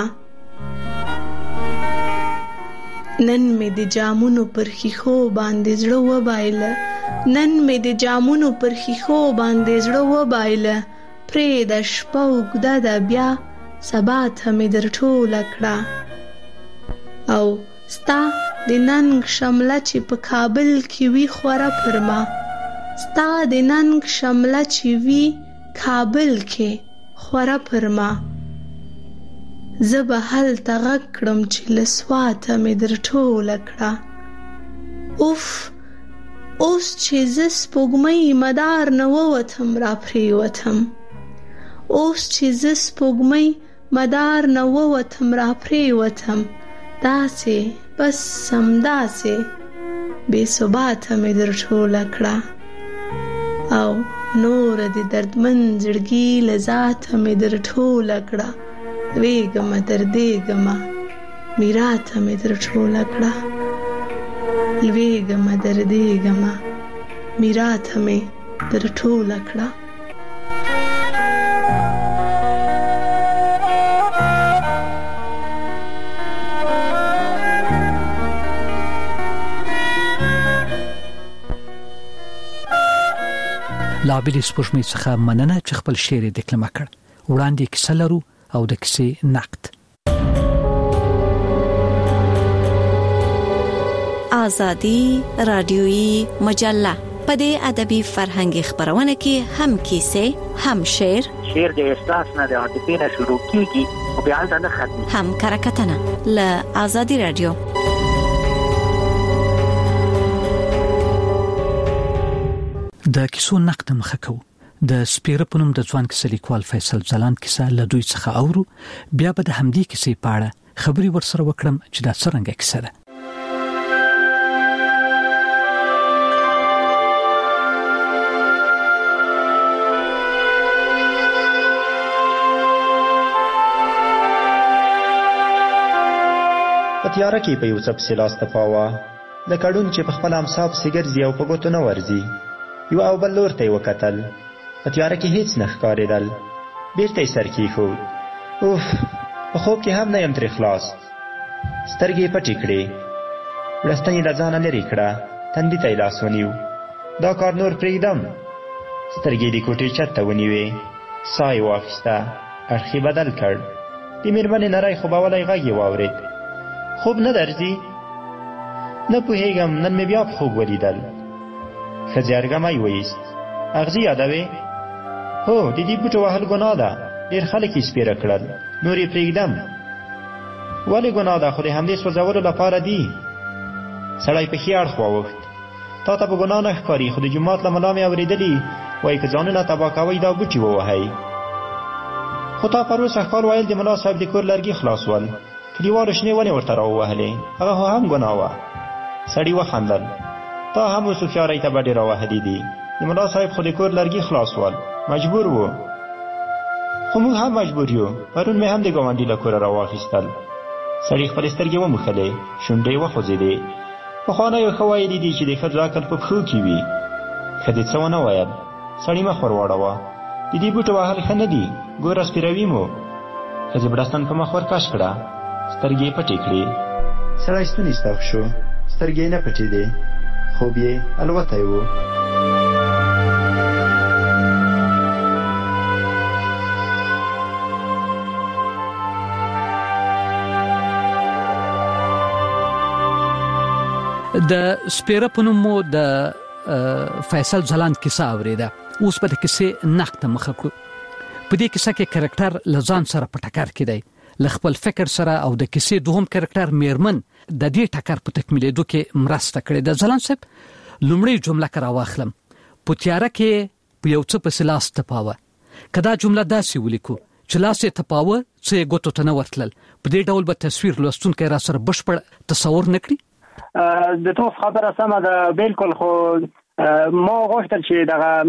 نن مې د جامونو پر ښیښو باندې زړه وبایله نن مې د جامونو پر ښیښو باندې زړه وبایله پرېږده شپه اوږده ده بیا سبا ته مې در ټوله کړه او ستا د ننګ شمله چې په کابل کې وي خوره پر ما ستا د ننګ شمله چې وي کابل کې خوره پر ما زه به هلته غږ کړم چې له سواته مې در ټوله کړه اوف اوس چې زه سپوږمۍ مدار نه ووتم را پرېوتم اوس چې زه سپوږمۍ مدار نه ووتم را پرېوتم داسې بس همداسې بې ثباته مې در ټوله کړه او نور د دردمن زړګي له ذاته مې در ټوله کړه لویګمه دردېګمه میراثه مې در ټوله کړه لویګمه دردېګمه میراثه مې در ټوله کړه لابل سپوږمۍ څخه مننه چې خپل شعر د کلمه کړ وړاندې کیسه لرو او د کیسې نقد آزادی رادیویی مجله په دې ادبي فرهنګي خبرونه کې هم کیسې هم شعر شعر د احساس نه د عاطفې نه شروع کیږي او بیا نه ختمي هم کرکټنه ل آزادی رادیو د کیسو نقد مخه کو د سپیره پونم د ځوان کیسه لیکوال فیصل ځلاند کیسه له دوی څخه اورو بیا به د همدې کیسې په اړه خبري ورسره وکړم چې دا څنګه کیسه ده په تیاره کې په یو څه پسې لاس تپاوه د کډون چې په خپل امسا پسې ګرځي او په ګوتو نه ورځي یو او بل لور ته یې وکتل په تیاره کې هیڅ نه ښکارېدل بېرته یې سر کېښود اوف په خوب کې هم نه یم ترې خلاص سترګې یې پټې کړې وړستن یې له ځانه لرې کړه تندي ته یې لاس ونیو دا کار نور پرېږدم سترګې د کوټې چت ته ونیوې ساه یې واخیسته اړخ یې بدل کړ د مېرمنې نری خوبولی غږ یې واورېد خوب نه درځي نه پوهېږم نن مې بیا په خوب ولیدل ښځې ارګمی وایست اغزي یادوې هو د دې بوټو وهل ګناه ده ډېر خلک یې سپېره کړل نور یې پرېږدم ولې ګناه ده خو د همدې سوځولو لپاره دي سړی په ښي اړخ واوښت تا ته په ګناه نه ښکاري خو د جومات له ملا مې اورېدلي وایي که ځانونه تباه کوئ دا بوټي ووهئ خو تا پروس اخبار ویل د ملا صاحب د کور لرګي خلاص ول کلیوالو شنې ونې ورته راووهلې هغه خو هم ګناه وه سړي وخندل تا هم اوس هوښیارۍ ته بډې راوهلي دي د ملا صاحب خو د کور لرګي خلاص ول مجبور و خو موږ هم مجبور یو پرون مې هم د ګاونډي له کوره راواخیستل سړي خپلې سترګې وموښلې شونډې وخوځېدې پخوانیو ښه ویلي دي چې د ښځو عقل په پښو کې وي ښځې څه ونه ویل سړي مخ ور واړوه د دې بوټو وهل ښه نه دي ګوره سپېروي مو ښځې بړستن په مخ ورکش کړه سترګې یې پټې کړې سړی ستونی ستغ شو سترګې یې نه پټېدې خوب یې الوتی و د سپیره پونم مو د فیصل ځلاند کیسه اوریده اوس په دې کیسه نقد مخه کړو په دې کیسه کې کریکټر لزان سره په ټکر کې دی ل خپل فکر سره او د کیسې دوهم کریکټر میرمن د دې ټکر په تکمیلېدو کې مرسته کړې ده ځلاند صاحب لومړی جمله کرا واخلم په تیاره کې په یو څه په لاس تپاوه کدا جمله داسې ولیکو چې لاس یې تپاوه چې ګوتو ته نه ورتلل په دې ډول به تصویر لوستونکو را سره بشپړ تصور نکړي د تاسو خبره سمه ده بالکل. خو ما غوښتل چې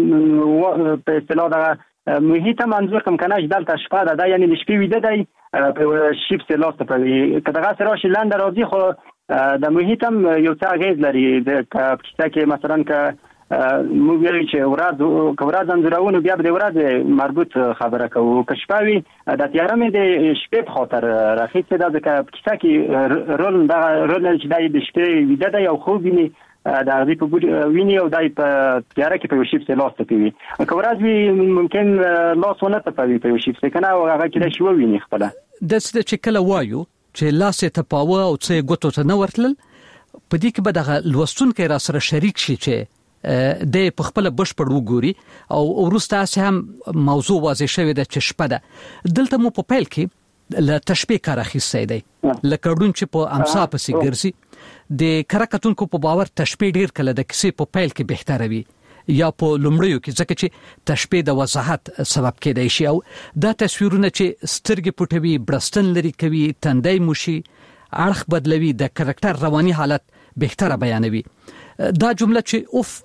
دغه په اصطلاح دغه محیط منظور کوم کنه چې دلته شپه ده، یعنی د شپې ویده دی په شیپ سه لاس ته پوي که دغه سره شي لاندې راځي، خو د محیط هم یو څه اغیز لري. د کیسه کې مثلا که موږ ویل چې ورځ که ورځ انځورونه بیا به د ورځ مربوط خبره کوو، که شپه وي د تیاره مې د شپې په خاطر راخیستې ده، ځکه کیسه کې رول دغه رول چې دی د شپې ویده دی او خوب ویني د هغې په ګوډ ویني او دی په تیاره کې په یو شیپ سه لاس تپوي. که ورځ وي ممکن لاس ونه تپوي په یو شیپ سه کنه او هغه کېدای شي وویني خپله. داسې چې کله وایو چې لاس یې تپاوه او څه یې ګوتو ته نه ورتلل، په دې کې به دغه لوستونکی را سره شریک شي چې د په خپل بشپړ وګوري او وروسته هسې هم موضوع واضح شوې ده چې شپه ده. دلته مو په پیل کې له تشبیه کار اخیستی دی، لکه ړوند چې په امسا پسې ګرځي. د کره کتونکو په باور تشبیه ډیر کله د کیسې په پیل کې بهتره وي یا په لومړیو کې، ځکه چې تشبیه د وضاحت سبب کېدای شي او دا تصویرونه چې سترګې پټوي، برستن لري کوي، تندی موشي، اړخ بدلوي، د کرکټر رواني حالت بهتره بیانوي. دا جمله چې اوف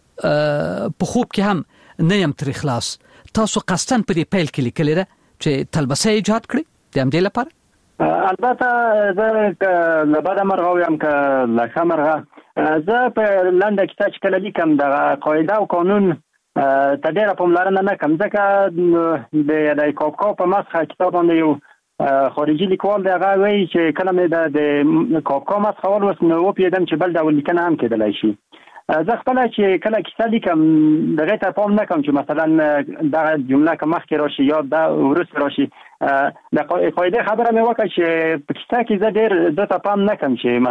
په خوب کې هم نه يم تر خلاص، تاسو قصدن په دې پیل کې لیکلې ده چې تلبسه ایجاد کړي د همدې لپاره؟ البته زه له بده مرغه وایم که له ښه مرغه زه په لنډه کیسه چې کله لیکم دغه قاعده او قانون ته ډېره پاملرنه نه کوم، ځکه د کافکا په مسخه کتاب باندې یو خارجي لیکوال دی هغه وایي چې کله مې د کافکا مسخه ولوست نو وپوهېدم چې بل ډول لیکنه هم کېدلی شي. زه خپله چې کله کیسه لیکم دغې ته پام نه کوم چې مثلا دغه جمله که مخکې راشي یا دا وروسته راشي. د قاعده خبره مې وکړه چې په کیسه کې زه ډېر دې ته پام نه کوم چې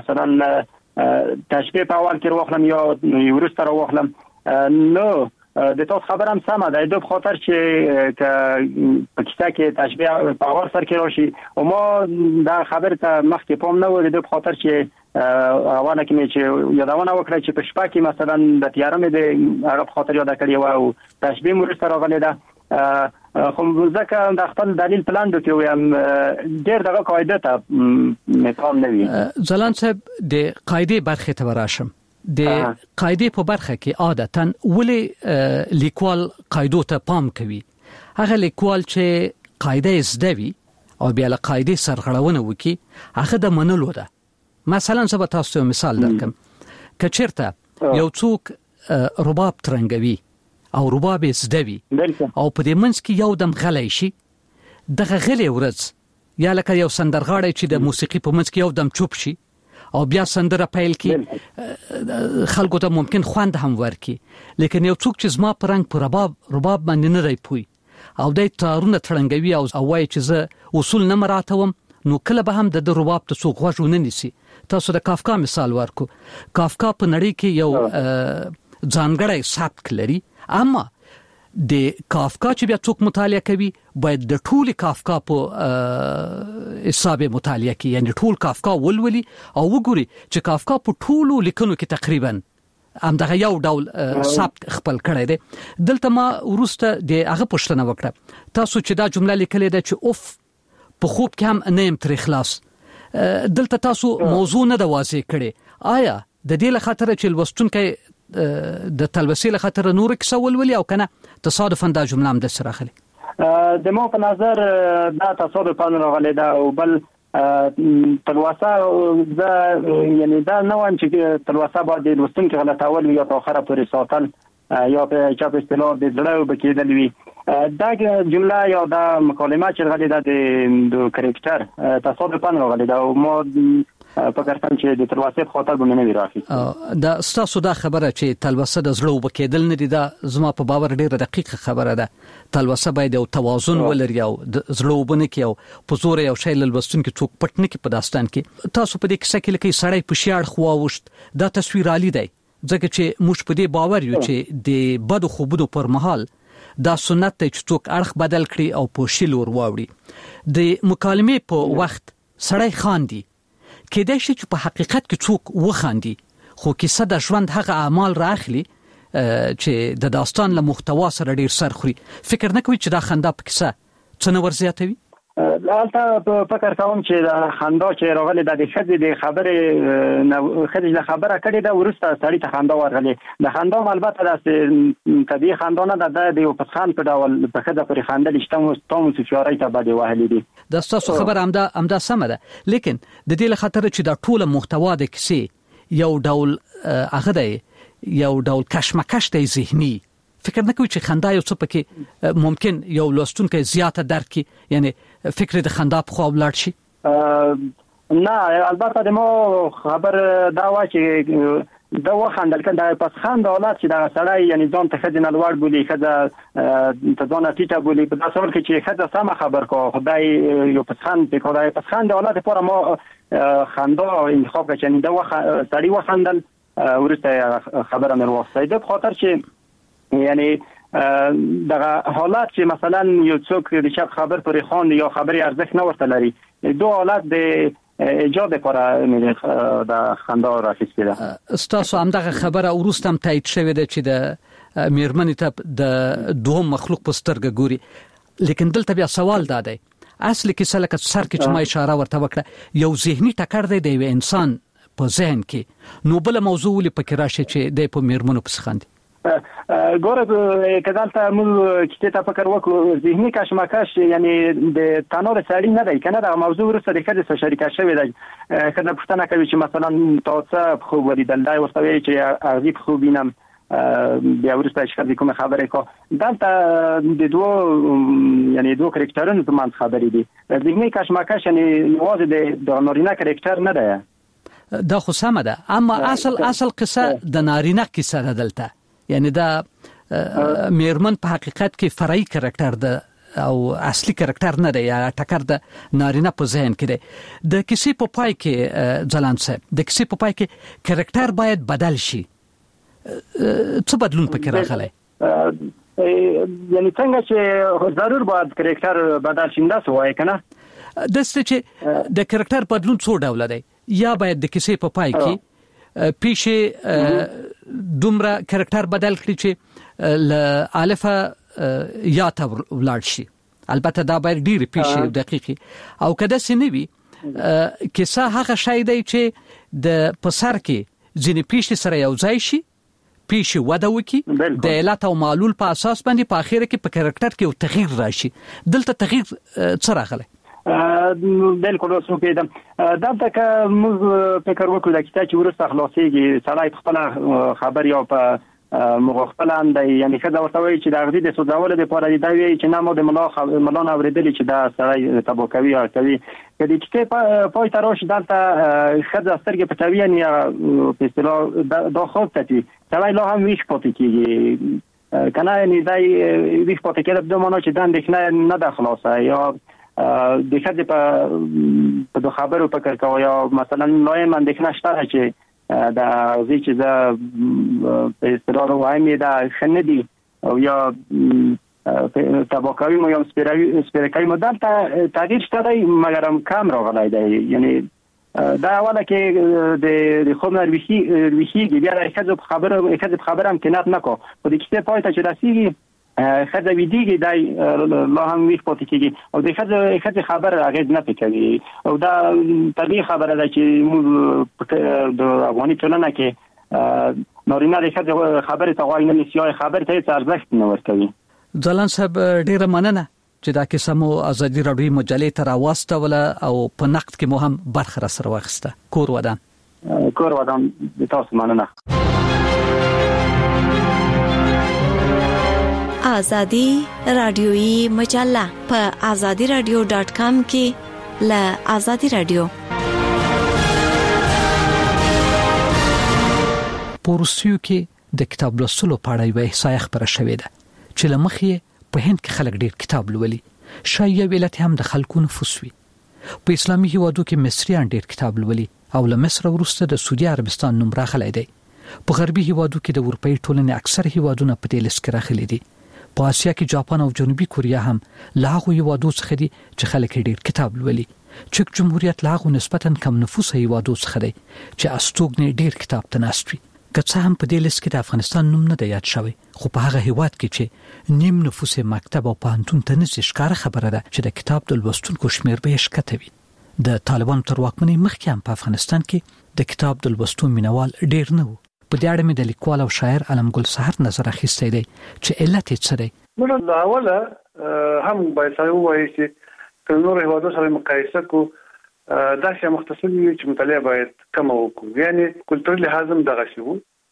مثلا تشبیه په اول کې راواخلم یا وروسته راواخلم. نو د تاسو خبره هم سمه ده، د خاطر چې په کیسه کې تشبیه په اول سر کې راشي او ما دا خبره ته مخکې پام نه و، د خاطر چې اوانه کې مې چې یادونه وکړه چې په شپه کې مثلا د تیاره مې د هغه په خاطر یاده کړې وه او تشبیه مې وروسته راغلې ده. خو ځکه د خپل دلیل په لاندې کې ویم ډېر دغه قاعده ته مې پام نه وي. ځلاند صاحب د قاعدې برخې ته وراشم. د قاعدې په برخه کې عادتاً ولې لیکوال قاعدو ته پام کوي؟ هغه لیکوال چې قاعده زده وي او بیا له قاعدې سرغړونه وکړي هغه د منلو ده. مثلا زه به تاسو مثال درکم، که چېرته یو څوک رباب ترنګوي او رباب یې زده وي او په دې منځ کې یو دم غلی شي، دغه غلی ورځ یا لکه یو سندرغاړی چې د موسیقي په منځ کې یو دم چوپ شي او بیا سندره پیل کې خلکو ته ممکن خوند هم ورکي، لیکن یو څوک چې زما په رنګ په رباب رباب باندې نه دی پوی او دی تارونه تړنګوي او وایي چې زه اصول نه مراعاتوم، نو کله به هم د رباب ته څوک غوږ ونه نیسي. تاسو د کافکا مثال ورکو، کافکا په نړۍ کې یو ځانګړی سبک لري، اما د کافکا چې بیا څوک مطالعه کوي باید د ټول کافکا په حساب مطالعه کوي، یعنی ټول کافکا ولولي او وګوري چې کافکا په ټولو لیکنو کې تقریبا همدغه یو ډول سبک خپل کړی دی. دلته ما وروسته د هغه پوښتنه وکړه، تاسو چې دا جمله لیکلې ده چې اوف په خوب کې هم نه يم تر خلاص، دلته تاسو موضوع نه د واضح کړي، آیا د دې لخاطر چې لوستونکی د تلوسې لخاطر نور کیسه ولولي او کنه تصادفا دا جمله هم د سره راغلي؟ د ما په نظر دا تصادفا راغلی ده او بل تلوسه دا یعنی دا نه وایم چې تلوسه باید لوستونکی غلطول یا تر اخره پورې ساتل یا په چا په اصطلاح د زړه وبکیدل وي. دا جمله یا دا مکالمه چې غلي ده د کرکټر تصادفا راغلی ده او ما فکر کوم چې د تلوسه په خاطر باندې نه راځي. دا ستاسو دا خبره چې تلوسه د زړه وبکیدل نه دي، دا زما په باور ډیره دقیقه خبره ده. تلوسه باید یو توازن ولري او د زړه وبنه کې او په زور یو شی لوستونکي څوک پټ نه کې په داستان کې. تاسو په دې کیسه کې لکه سړی په شیاړ خواوشت، دا تصویر عالی دی ځکه چې موږ په دې باور یو چې د بدو خوبونو پر مهال دا سنت دی چې څوک اړخ بدل کړي او په شیلور واوړي. د مکالمې په وخت سړی خاندي، کېدای شي چې په حقیقت کې څوک وخاندي، خو کیسه د ژوند هغه اعمال راخلي چې د داستان له محتوا سره ډیر سر خوري. فکر نه کوي چې دا خندا په کیسه څه نه ورزیاتوي؟ البته په فکر کوم چې د خندا چې راغلي د خځې د خبرې خځې د خبره کړې ده ورسته سړی ته خندا ورغلي د خندا البته د طبيعي خندا نه ده د یو پسخان په ډول په خځه پرې خندل چې تاسو تاسو چاري ته باندې وهلي دي د تاسو خبر همدا همدا سم ده لیکن د دې لخاطر چې د ټوله محتوا د کیسې یو ډول هغه دی یو ډول کشمکش دی ذهني فکر نه کوي چې خندا یو څه پکې ممکن یو لوستونکو زیاته درک کی یعنی فکر د خندا په خو ولړ شي نه البته د مو خبر دا و چې دا وخندل کنده پس خند اولاد چې دا سړی یعنی ځان ته خدای نه لوړ بولی خدای ته ځان ټیټه بولی په تاسو ورکه چې خدای سم خبر کو خدای یو پس خند په خدای پس خند اولاد لپاره ما خندا انتخاب کړم دا وخ سړی وخندل ورته خبره مې وروسته د خاطر چې یعنی دغه حالات چې مثلا یو څوک د شپ خبر پرې خوان یا خبري ارزښت نه ورته لري دوه حالات د ایجاد لپاره مې د خندا راخیستل استاسو هم دغه خبره ورستم تایید شوې ده چې د میرمنې ته د دوه مخلوق په سترګه ګوري لیکن دلته بیا سوال دا دی اصلي کې سلکه سر کې چې ما اشاره ورته وکړه یو ذهني ټکر دی د انسان په ذهن کې نو بل موضوع لې پکې راشي چې د په میرمنو په خندي ګوره کدالته موږ چې ته فکر وکړو ذهني کشمکش یعنی د تنور سړی نه دی کنه دا موضوع ورسره د کډه سره شریکه شوی دی کله پښتنه کوي چې مثلا تاسو خو ولیدل دا ورته وی چې ارزیب خو بینم بیا ورسته چې کوم خبره کو دلته د دوه یعنی دوه کریکټرونو په منځ خبرې دي ذهني کشمکش یعنی واځي د نارینه کریکټر نه دی دا خو سم ده اما اصل اصل قصه د نارینه کیسه ده دلته یعنی دا میرمن په حقیقت کې فرعي کریکټر ده او اصلي کریکټر نه دی یا ټکر د نارینه په ذهن کې دی د کیسې په پای کې ځلان صاحب د کیسې په پای کې کریکټر باید بدل شي څه بدلون پکې راغلی یعنی څنګه چې ضرور باید کریکټر بدل شي دا څه وایي کنه د څه چې د کریکټر بدلون څو ډول دی یا باید د کیسې په پای کې پیشه دومره کریکټر بدل کړي چې ل الفا یا ته ولاړ شي البته دا باید ډیر پیشه دقیقي او کده سنوي کیسه هغه شای دی چې د پسر کې ځینې پیشه سره یو ځای شي پیشه وده وکي د علت او معلول په اساس باندې په اخر کې په کریکټر کې یو تغییر راشي دلته تغییر څه راغلی بالکل اوس پیدم دا تک موږ فکر وکړو د کیسه چې ورسته خلاصيږي سړی خپل خبر یا په مغفل اندای یعنی کدا ورته وی چې د غزي د سوزاول د پاره دی وی چې نامو د ملا ملا نه اوریدل چې دا سړی تبوکوي او کوي کدي چې په پای تروش دلته خځه سترګې پټوي نه په اصطلاح دا خو ته سړی لا هم ویش پاتې کیږي کنه نه دای ویش پاتې کېده د مونږ چې دان دښنه نه د خلاصه یا د خځې په د خبرو فکر کوي یا مثلا نوې اندېښنه شته چې دا غزي چې دا په اصطلاح وايي دا خندي او یا تبوکوي مو یو سپیرکای مدام ته تغییر شته مګر کم راغلی دی یعنی دا اوله کې د خوب نرويشي رويشي بیا د خځې خبرو خځې خبره هم کنات نکو په دې کې پای ته چې راسيږي خځه ویدیږي دای الله هم ویښ پاتې کیږي او د خځه خځه خبره هغه نه پکوي او دا طبيعي خبره ده چې موږ د افغاني ټولنه کې نارینه د خځه خبره ته غوښنه نشي خبره ته ارزښت نه ورکوي ځلان صاحب ډیره مننه چې دا کیسه مو ازادي راډیو مجلې ته راوستوله او په نقد کې مو هم برخه را سره واخیسته کور ودان کور ودان د تاسو مننه آزادی رادیویی مجله په آزادی رادیو ډاٹ کام کې ل آزادی رادیو پورسیو کې د کتاب لوستلو په اړه یو احصایه خبره شوې ده چې لمخې په هند کې خلک ډېر کتاب لولي شایع ویلت هم د خلکو نفوس وي په اسلامي هیوادو کې مصریان ډېر کتاب لولي او له مصر وروسته د سعودي عربستان نوم راغلی دی په غربي هیوادو کې د اروپאי ټولنې اکثر هیوادونه په دې لیست کې راغلي دي په اسیا کې جاپان او جنوبي کوریا هم له هغو هیوادو څخه دي چې خلک ډېر کتاب لولي چک جمهوریت له هغو نسبتاً کم نفوس هیوادو څخه دی چې استوګنې ډېر کتاب ته ناست وي که څه هم په دې لیست کې د افغانستان نوم نه دی یاد شوی، خو په هغه هیواد کې چې نیم نفوس مکتب او پوهنتون ته نږدې ښکاره خبره ده چې د کتاب د لوستونکو شمیر به یې ښکته وي. د طالبانو تر واکمنۍ مخکې هم په افغانستان کې د کتاب د لوستو مینوال ډیر نه وو. په دې اړه مې د لیکوال او شاعر علمګل سحر نظر اخیستی دی چې علت یې څه دی. نو د اوله هم باید سره ووایي چې که نور هیوادو سره مقایسه کو دا شی مختصر وي چې مطالعه باید کم وکړو، یعنی کلتوري لحاظ هم دغه شی وو.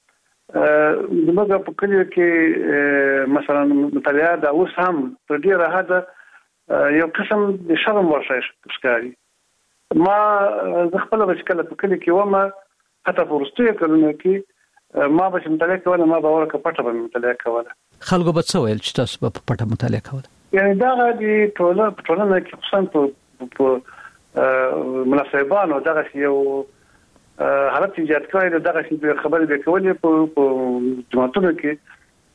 زموږ په کلیو کې مثلا مطالعه دا اوس هم په ډېره حده یو قسم د شرم ورشي ښکاري. ما زه خپل بچکله په کلی کې ومه، حتی په وروستیو کلونو کې ما به مطالعه کوله، ما به ورکه پټه به مطالعه کوله. خلکو به څه ویل چې تاسو به په پټه مطالعه کوله؟ یعنی دا د ټوله ټولنه کې خصوصا په مناسبانو دغه یو حالت ایجاد کړی دی، دغه شی خبرې به کولې په جماعتونو کې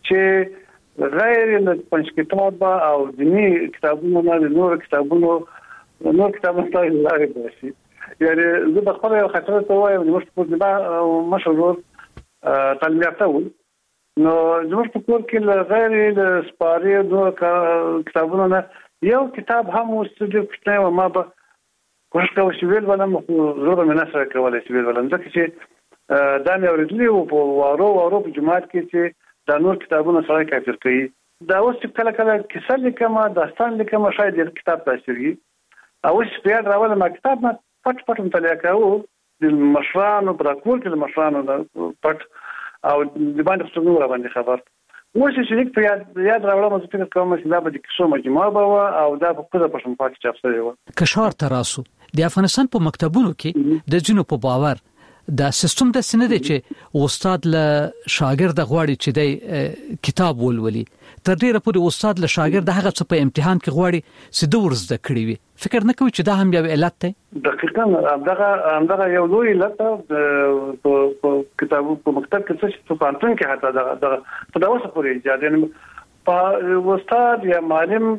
چې غیر له پنځ کتاب او دینی کتابونو نه نور کتابونو نور کتابونو ته لارې باسي. یعنی زه په خپل یو خاطر ته وایم چې موږ په دغه مشهور تعلیم یافته وو، نو زموږ په کور کې غیر له سپارې نور کتابونو نه یو کتاب هم وستدل کتاب ما به کوشش کوم چې ویل ولم زوره مې نشره کولای چې ویل ولم ځکه چې دا مې اورېدلی وو په وارو وارو په جماعت کې چې دا نور کتابونه سره کافر کوي. دا اوس کله کله کیسه لیکم، داستان لیکم، شاید د کتاب تاثیر وي. او چې په یاد راوړم ما کتاب نه پټ پټ مطالعه کوو د مشرانو په کور کې د مشرانو پټ او د باندې څنګه را باندې خبر. اوس چې لیک په یاد یاد راوړم چې فکر کوم چې دا به د کیسو مجموعه به او دا په کومه پښتونخوا کې چاپ شوی و. کشار تراسو د افغانستان په مکتبونو کې د جنو په باور دا سیستم د سند دی چې استاد له شاګرد غواړي چې د کتاب ولولي، تر ډیره پورې استاد له شاګرد هغه څه په امتحان کې غواړي چې د ورزده کړی وي. فکر نه کوي چې دا هم یو علت دی؟ دقیقاً همدغه همدغه یو لوی علت په کتابو په مکتب کې څه چې په پانتون کې حتی دغه دغه په داوسه پورې ایجاد یعنی په استاد یا معلم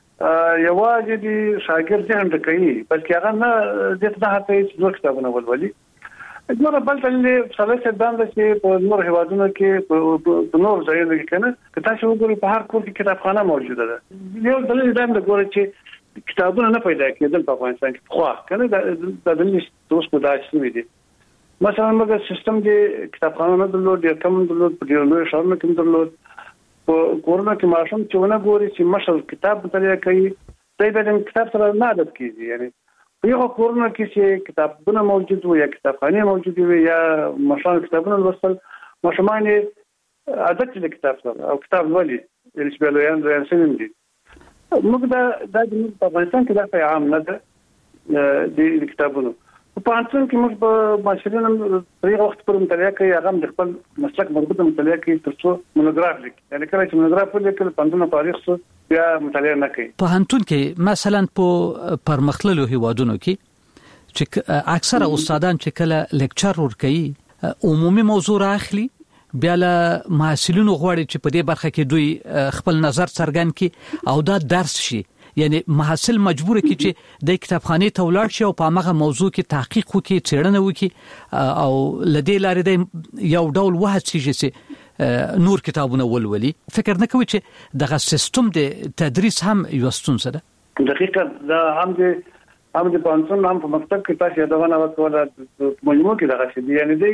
یوازې د شاګرد ځان د کوي بلکې هغه نه د ته هڅه چې نور کتابونه ولولي. نور بل څه څه باندې چې په نور هیوادونو کې په نور ځایونو کې کنه که تاسو وګورئ په هر کور کې کتابخانه موجوده ده. یو دلیل دا دی چې کتابونه نه پیدا کېدل په افغانستان کې خو کنه دا د دلیل اوس په داسې شوی دی. مثلا موږ سیستم کې کتابخانه نه درلود، ډېر کم درلود، په ډېر لوی ښارونو کې درلود. په کورونه کې ماشوم چې ونه ګوري چې مشر کتاب مطالعه کوي دی به د کتاب سره نه عادت کیږي. یعنی په یو کورونه کې چې کتابونه موجود وي یا کتابخانه موجود وي یا ماشومان کتابونه لوستل، ماشومان عادت لري کتاب سره او کتاب ولي چې به لویان ځان سنم دي. موږ دا د افغانستان کې دا عام نه ده د کتابونو. په پانتون کې موږ په ماشرینم په وخت پر مطالعه کوي، هغه د خپل مسلک مربوطه مطالعه کوي ترڅو مونوګراف لیکي. یعنی کله چې مونوګراف ولیکل پندونه تاریخ څو بیا مطالعه نه کوي. په پانتون کې مثلا په پرمختللو هیوادونو کې چې اکثره استادان چې کله لیکچر ورکوي عمومي موضوع راخلي، بیا له محصلینو غواړي چې په دې برخه کې دوی خپل نظر څرګند کړي او دا درس شي. یعنی محصل مجبور کی چې د کتابخانه ته ولاړ شي او په هغه موضوع کې تحقیق وکړي، څېړنه وکړي او لدې لارې د یو ډول وهڅېږي چې نور کتابونه ولولي. فکر نه کوي چې دغه سیستم د تدریس هم یو ستونزه ده؟ دقیقاً دا هم د هم د پانتون هم په مکتب کې تاسو یادونه وکړه په مجموع کې دغه شی دی. یعنی دی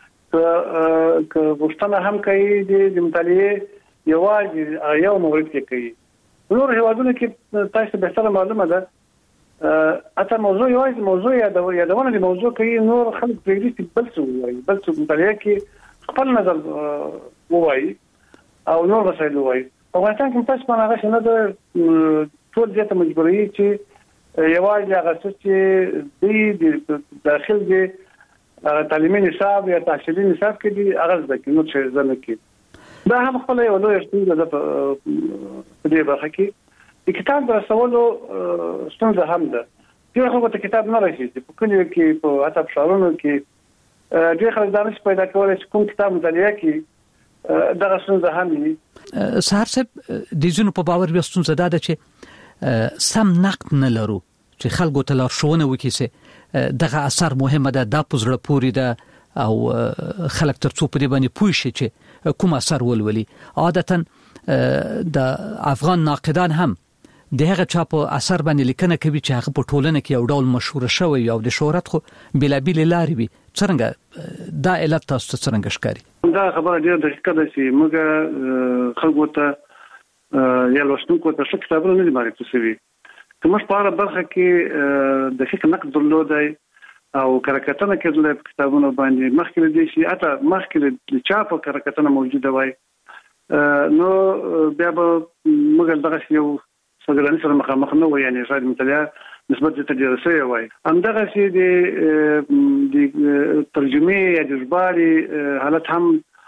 که غوښتنه هم کوي د مطالعه یوازې یو مورد کې کوي. نور هیوادونو کې تاسو به سره معلومه ده اته موضوع یوازې موضوع یادونه یادونه د موضوع کوي، نور خلک پرېږدي چې بل څه وایي، بل څه مطالعه کې خپل نظر وایي او نور وسایل وایي. افغانستان کې تاسو باندې هغه نه ده، ټول ځای ته مجبوري چې یوازې هغه څه چې د داخل دی تعلیمي نصاب یا تحصیلي نصاب کې دي هغه زده کوي، نور څه زده نه کوي. دا هم خپل یو لوی ستونزه ده په دې برخه کې. د کتاب رسولو ستونزه هم ده. ډېر خلکو ته کتاب نه رسېږي. په کلیو کې په حتی په ښارونو کې ډېر خلک دا نشي پیدا کولی چې کوم کتاب مطالعه کړي. دغه ستونزه هم وي. سهار صاحب د ځینو په باور بیا ستونزه دا ده چې سم نقد نه لرو چې خلکو ته لارښوونه وکړي چې دغه اثر مهمه ده، دا په زړه پورې ده او خلک ترڅو په دې باندې پوه شي چې کوم اثر ولولي. عادتاً د افغان ناقدان هم د هغه چا په اثر باندې لیکنه کوي چې هغه په ټولنه کې یو ډول مشهور شوی او د شهرت خو بلابل لاري وي. څنګه دا علت تاسو څنګه ښکاري؟ دا خبره ډیره دقیقه ده چې موږ خلکو ته یا لوستونکو ته څه کتابونه نه دي معرفي شوي. که موږ په اړه برخه کې د فکر نقد درلودای او کرکټنه کېدل په کتابونو باندې مخکې دي چې اته مخکې د چاپ کرکټنه موجوده وای نو بیا به موږ دغه یو څنګه سره مخامخ نه وای، یعنی شاید مطالعه نسبت ته تدریسي وای. همدغه شی د د ترجمه یا د ژباړې حالت هم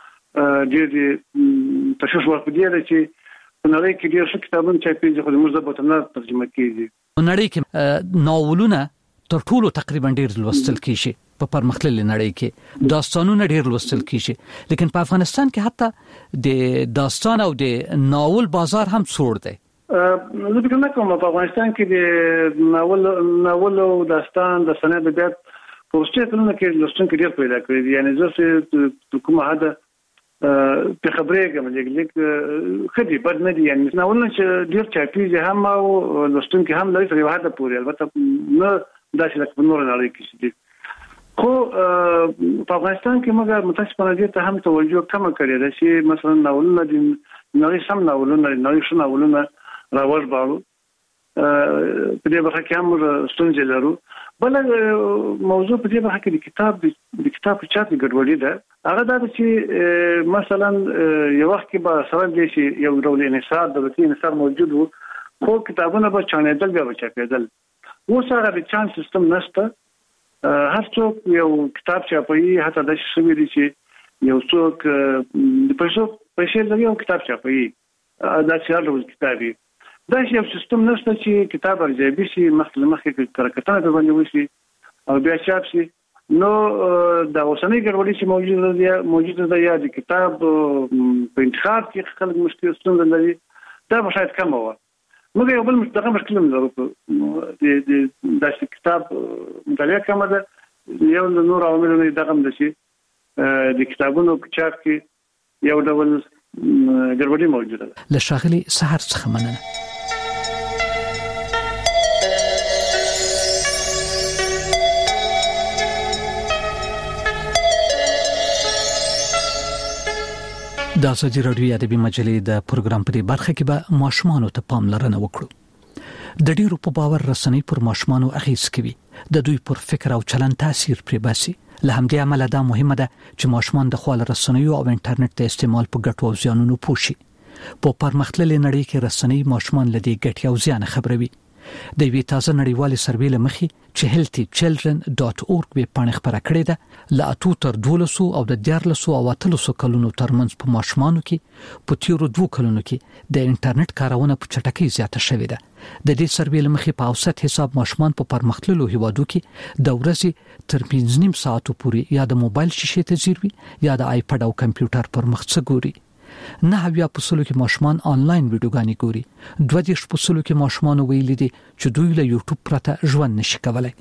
ډېر تشویش ورکړي چې په نړۍ کې ډېر څه کتابونه چې په دې موږ زبط نه ترجمه کیږي. په نړۍ کې ناولونه تر ټولو تقریبا ډېر لوستل کیږي په پرمختللې نړۍ کې، داستانونه ډېر لوستل کیږي، لیکن په افغانستان کې حتی د داستان او د ناول بازار هم سوړ دی. زه فکر نه کوم په افغانستان کې د ناول ناول او داستان د سند ادبیات په وروستي کلونو کې لوستونکي ډېر پیدا کړي دي. یعنی زه چې کومه حدا په خبرې کوم لیک خدي بد نه دي، یعنی ناولونه چې ډېر چاپیږي هم او لوستونکي هم لري په حدا پورې، البته نه داسې لکه په نور نړۍ کې دي. خو په افغانستان کې موږ متاسفانه دې ته هم توجه کم کړی ده چې مثلا ناولونه دي نړۍ سم ناولونه نړۍ شو ناولونه راوړ باندې په دې برخه کې هم ستونزې لرو. بل موضوع په دې برخه کې د کتاب د کتاب په چاپ ګډوډي ده. هغه دا چې مثلا یو وخت کې به سره دې شي یو ډول انحصار دولتي انحصار موجود وو، خو کتابونه به چانېدل بیا به چاپېدل. اوس هغه د چان سیستم نشته. هر څوک یو کتاب چاپوي، حتی د شوی دي چې یو څوک د پیسو پیسې لري او کتاب چاپوي، دا چې هر ډول کتابي دا یو سیستم نشته چې کتاب ارزیابي شي مخکې مخکې کرکټنه په باندې وشي او بیا چاپ شي. نو دا اوسنۍ ګډوډي چې موجوده ده موجوده ده یا د کتاب په انتخاب کې خلک مشکل ستونزه لري، دا به شاید کم وي. موږ یو بل مشکل مشکل لرو د د داسې کتاب مطالعه کومه ده یو د نور عواملونو دغه هم ده چې د کتابونو په چاپ کې یو ډول ګډوډي موجوده ده. له ښاغلي سحر څخه مننه. د ازادي راډیو ادبي مجلې د پروګرام په برخه کې به ماشومان ته پاملرنه وکړو. د ډیرو په باور رسنۍ پر ماشومان اغیز کوي، د دوی پر فکر او چلند تاثیر پرې باسي. له همدې امله دا مهمه ده چې ماشومان د خپل رسنیو او انټرنیټ د استعمال په ګټو او زیانونو پوه شي. په پرمختللې نړۍ کې رسنۍ ماشومان له دې ګټې او زیان خبروي. د یوې تازه نړیوالې سروې له مخې چې healthy children dot org به پاڼه خبره کړې ده، له اتو تر دولسو او د دیارلسو او اتلسو کلونو ترمنځ په ماشومانو کې په تیرو دوه کلونو کې د انټرنیټ کارونه په چټکۍ زیاته شوې ده. د دې سروې له مخې په اوسط حساب ماشومان په پرمختللو هیوادو کې د ورځې تر پنځه نیم ساعتو پورې یا د موبایل شیشې ته ځیر وي یا د آیپډ او کمپیوټر پر مخ څه ګوري. نه هویا په سلو کې ماشومان آنلاین ویډیوګانې ګوري. دوه دیش په سلو کې ماشومان ویلي دي چې دوی له یوټیوب پرته ژوند نشي کولای.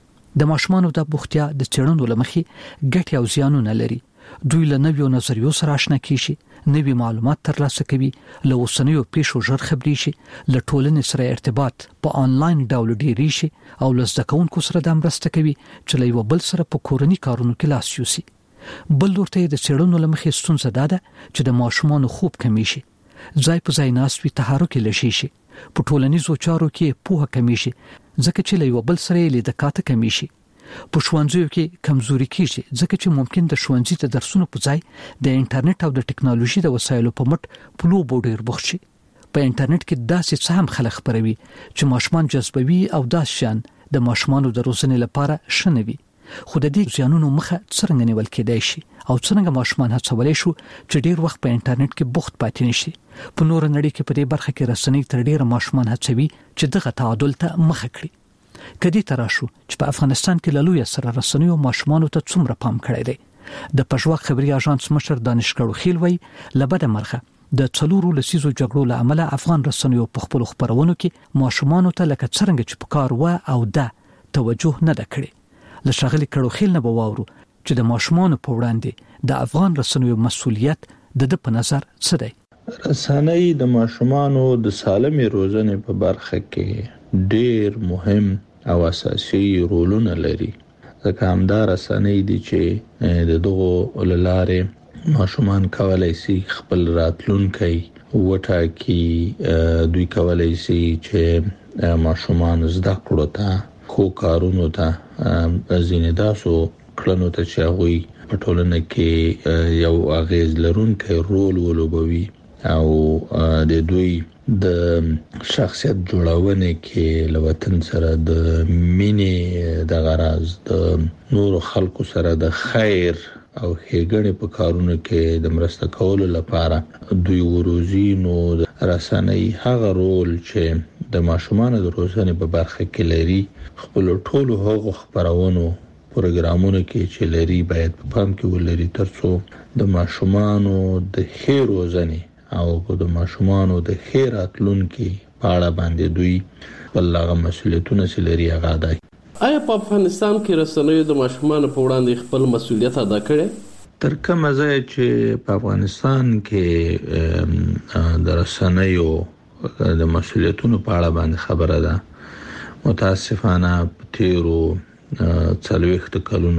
د ماشومان د بوختیا د چړندو لمخې ګټې او زیانونه لري. دوی له نویو نظریو سره آشنا کیږي، نوی معلومات ترلاسه کوي، له اوسنیو پیښو ژر خبري شي، له ټولنې سره ارتباط په آنلاین ډول ډیری شي او له زده کوونکو سره د مرسته کوي چې له یو بل سره په کورنۍ کارونو کې لاس یوسي. بل ورته د چړونو لمخې ستونزه ده چې د ماشومان خوب کمی شي، ځای په ځای ناست وي، تحرک لشي شي، په ټولنیزو چارو کې پوهه کمی شي ځکه چې له یو بل سره لید کاته کمی شي. په ښوونځیو کې کمزوري کیږي ځکه چې ممکن د ښوونځي ته درسونو په ځای د انټرنیټ او د ټکنالوژي د وسایلو په مټ په لوبو ډیر بوخت شي. په انټرنیټ کې داسې څه هم خلک خبروي چې ماشومان جذبوي او داس شان د ماشومانو د روزنې لپاره شنوي. خو د دې زیانونو مخه څنګه نیول کېدای شي او څنګه ماشومان هڅولای شو چې ډیر وخت په انټرنیټ کې بوخت پاتې نشي. په نور نړۍ کې په دې برخه کې رسنۍ تر ډیره ماشومان هڅوي چې دغه تعادل ته مخه کړي. کدي تراشو چې په افغانستان کې له لوی سره رسنۍ او ماشومان ته څومره پام کړی دی. د پښتو خبري اژانس مشر دانشګړو خیلوي لبد مرخه د څلورو لسیزو جګړو له امله افغان رسنۍ په خپل خبرونو کې ماشومان ته لکه څنګه چې په کار و او د توجه نه ده کړې. له شغلي کړو خیل نه بواورو چې د ماشومان په وړاندې د افغان رسنیو مسؤلیت د د په نظر څه دی؟ رسنۍ د ماشومانو د سالمې روزنې په برخه کې ډېر مهم او اساسي رولونه لري. ځکه همدا رسنۍ دي چې د دغو له لارې ماشومان کولی شي خپل راتلونکی وټاکي. دوی کولی شي چې ماشومان زده کړو ته، خو کارونو ته، ځینې داسو کړنو ته چې هغوی په ټولنه کې یو اغیز لرونکی رول ولوبوي او د دوی د شخصیت جوړونې کې له وطن سره د مینې د غرض د نورو خلکو سره د خیر او ښېګڼې په کارونو کې د مرسته کولو لپاره دوی وروزي. نو رسنۍ هغه رول چې د ماشومانو د روزنې په برخه کې لري خپل ټولو هغو خپرونو پروګرامونو کې چې لري باید په پام کې ولري ترڅو د ماشومانو د ښې روزنې او د ماشومانو د ښې راتلونکي په اړه باندې دوی خپل هغه مسؤلیتونه چې لري هغه ادا کړي. آیا په افغانستان کې رسنیو د ماشومانو په وړاندې خپل مسؤلیت ادا کړی؟ تر کومه ځایه چې په افغانستان کې د رسنیو د مسؤلیتونو په اړه باندې خبره ده، متاسفانه په تیرو څلوېښتو کلونو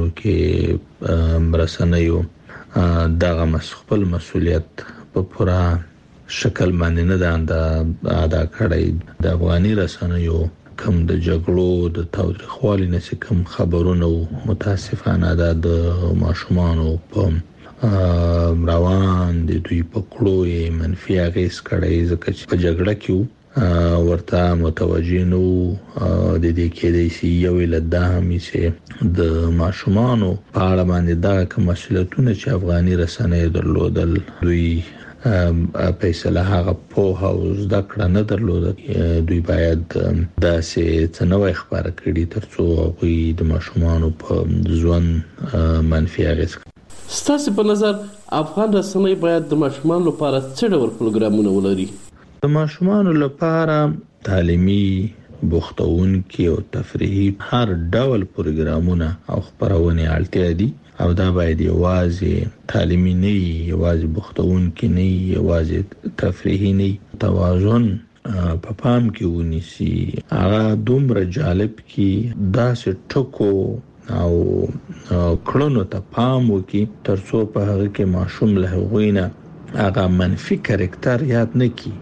کې رسنیو دغه خپل مسؤلیت په پوره شکل باندې نه ده ادا کړی. د افغاني رسنیو کم د جګړو د تاوتریخوالي نه چې کم خبرونه متاسفانه ده د ماشومانو په روان د دوی په کړو یې منفي اغېز کړی، ځکه چې په جګړه کې ورته متوجه نو د دې کېدای شي یو له دا هم چې د ماشومانو په اړه باندې دا کوم مسؤلیتونه چې افغاني رسنۍ درلودل دوی فیصله هغه په او زده کړه نه درلوده. دوی باید داسې څه نوی خبره کړي ترڅو هغوی د ماشومانو په ژوند منفي اغېز کړي. ستاسو په نظر افغان رسنۍ باید د ماشومانو لپاره څه ډول پروګرامونه ولري؟ د ماشومانو لپاره تعلیمي، بوختونکي او تفریحي هر ډول پروګرامونه او خبرونه اړتیا دي او دا باید یوازې تعلیمي نه وي، یوازې بوختونکي نه وي، یوازې تفریحي نه وي. توازن په پام کې ونیسي، هغه دومره جالب کې داسې ټکو او کړنو ته پام وکړي ترڅو په هغه کې ماشوم له هغوی نه هغه منفي کرکټر یاد نه کړي،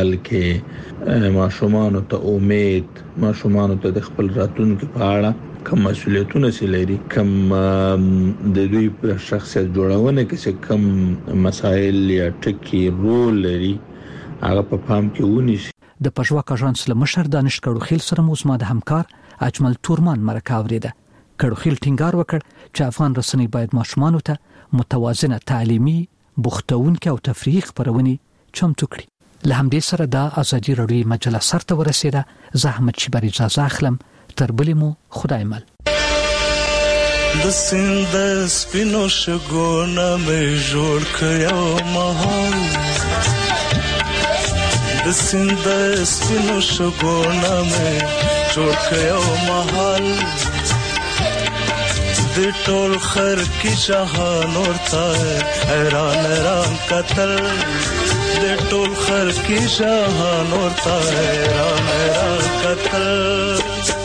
بلکې ماشومانو ته امید، ماشومانو ته د خپل راتلونکي په اړه کوم مسؤلیتونه چې لري، کوم د دوی په شخصیت جوړونه کې کوم مسایل یا ټکي رول لري هغه په پام کې ونیسي. د پژواک اژانس له مشر دانش کړوخیل سره مو زما د همکار اجمل تورمان مرکه اوریده. کړوخیل ټینګار وکړ چې افغان رسنۍ باید ماشومانو ته متوازنه تعلیمي، بوختونکي او تفریحي خبرونه چمتو کړي. له همدې سره د ازادي راډیو مجله سرته ورسیده. زه احمد شبری اجازه اخلم، تر بلې مو خدای مل. د سیند سپینو شګونه مې جوړ کړو مهال، د سیند سپینو شګونه مې جوړ کړو مهال، د ټول خر کې جهان ورته حیران حیران قتل، د ټول خر کې جهان ورته حیران حیران قتل.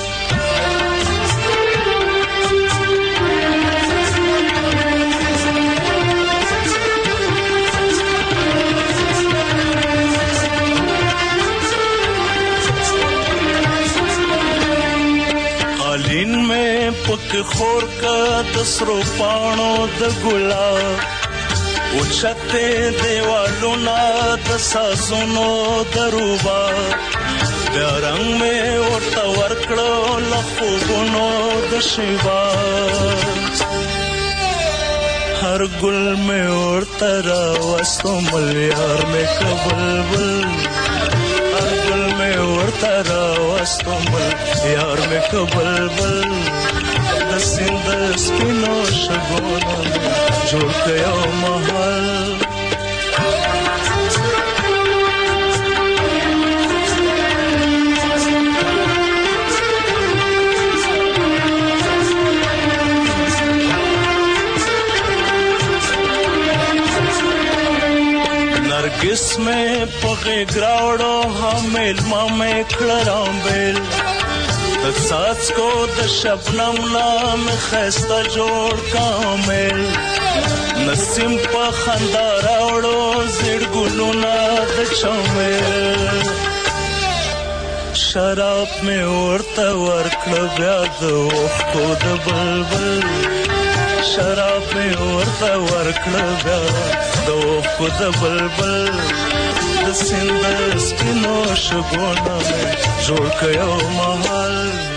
قالین میں پک خور کا دسرو پانو د ګلاب، اوچته دیوالو نا د سازونو دروبا، بیا رنگ میں ورته ورکړو لخوبونو د شیبا، هر ګل میں ورته راوستو ملیار میں کبلبل، هر ګل میں ورته راوستو ملیار میں کبلبل، د سیند سپینو شګونو جوړ کړو محل. نرګس مې پغې ګراوړو حامل ما مې کړرام بیل د څاڅکو د شبنم نام خسته جوړ کامل نسیم په خندا راوړو زړ ګلونه د چمل شراب مې ورته ورکړه بیا د اوښکو د بلبل شراب مې ورته ورکړه بیا د اوښکو د بلبل د سیند سپینو شګونه مې جوړ کړ یو محل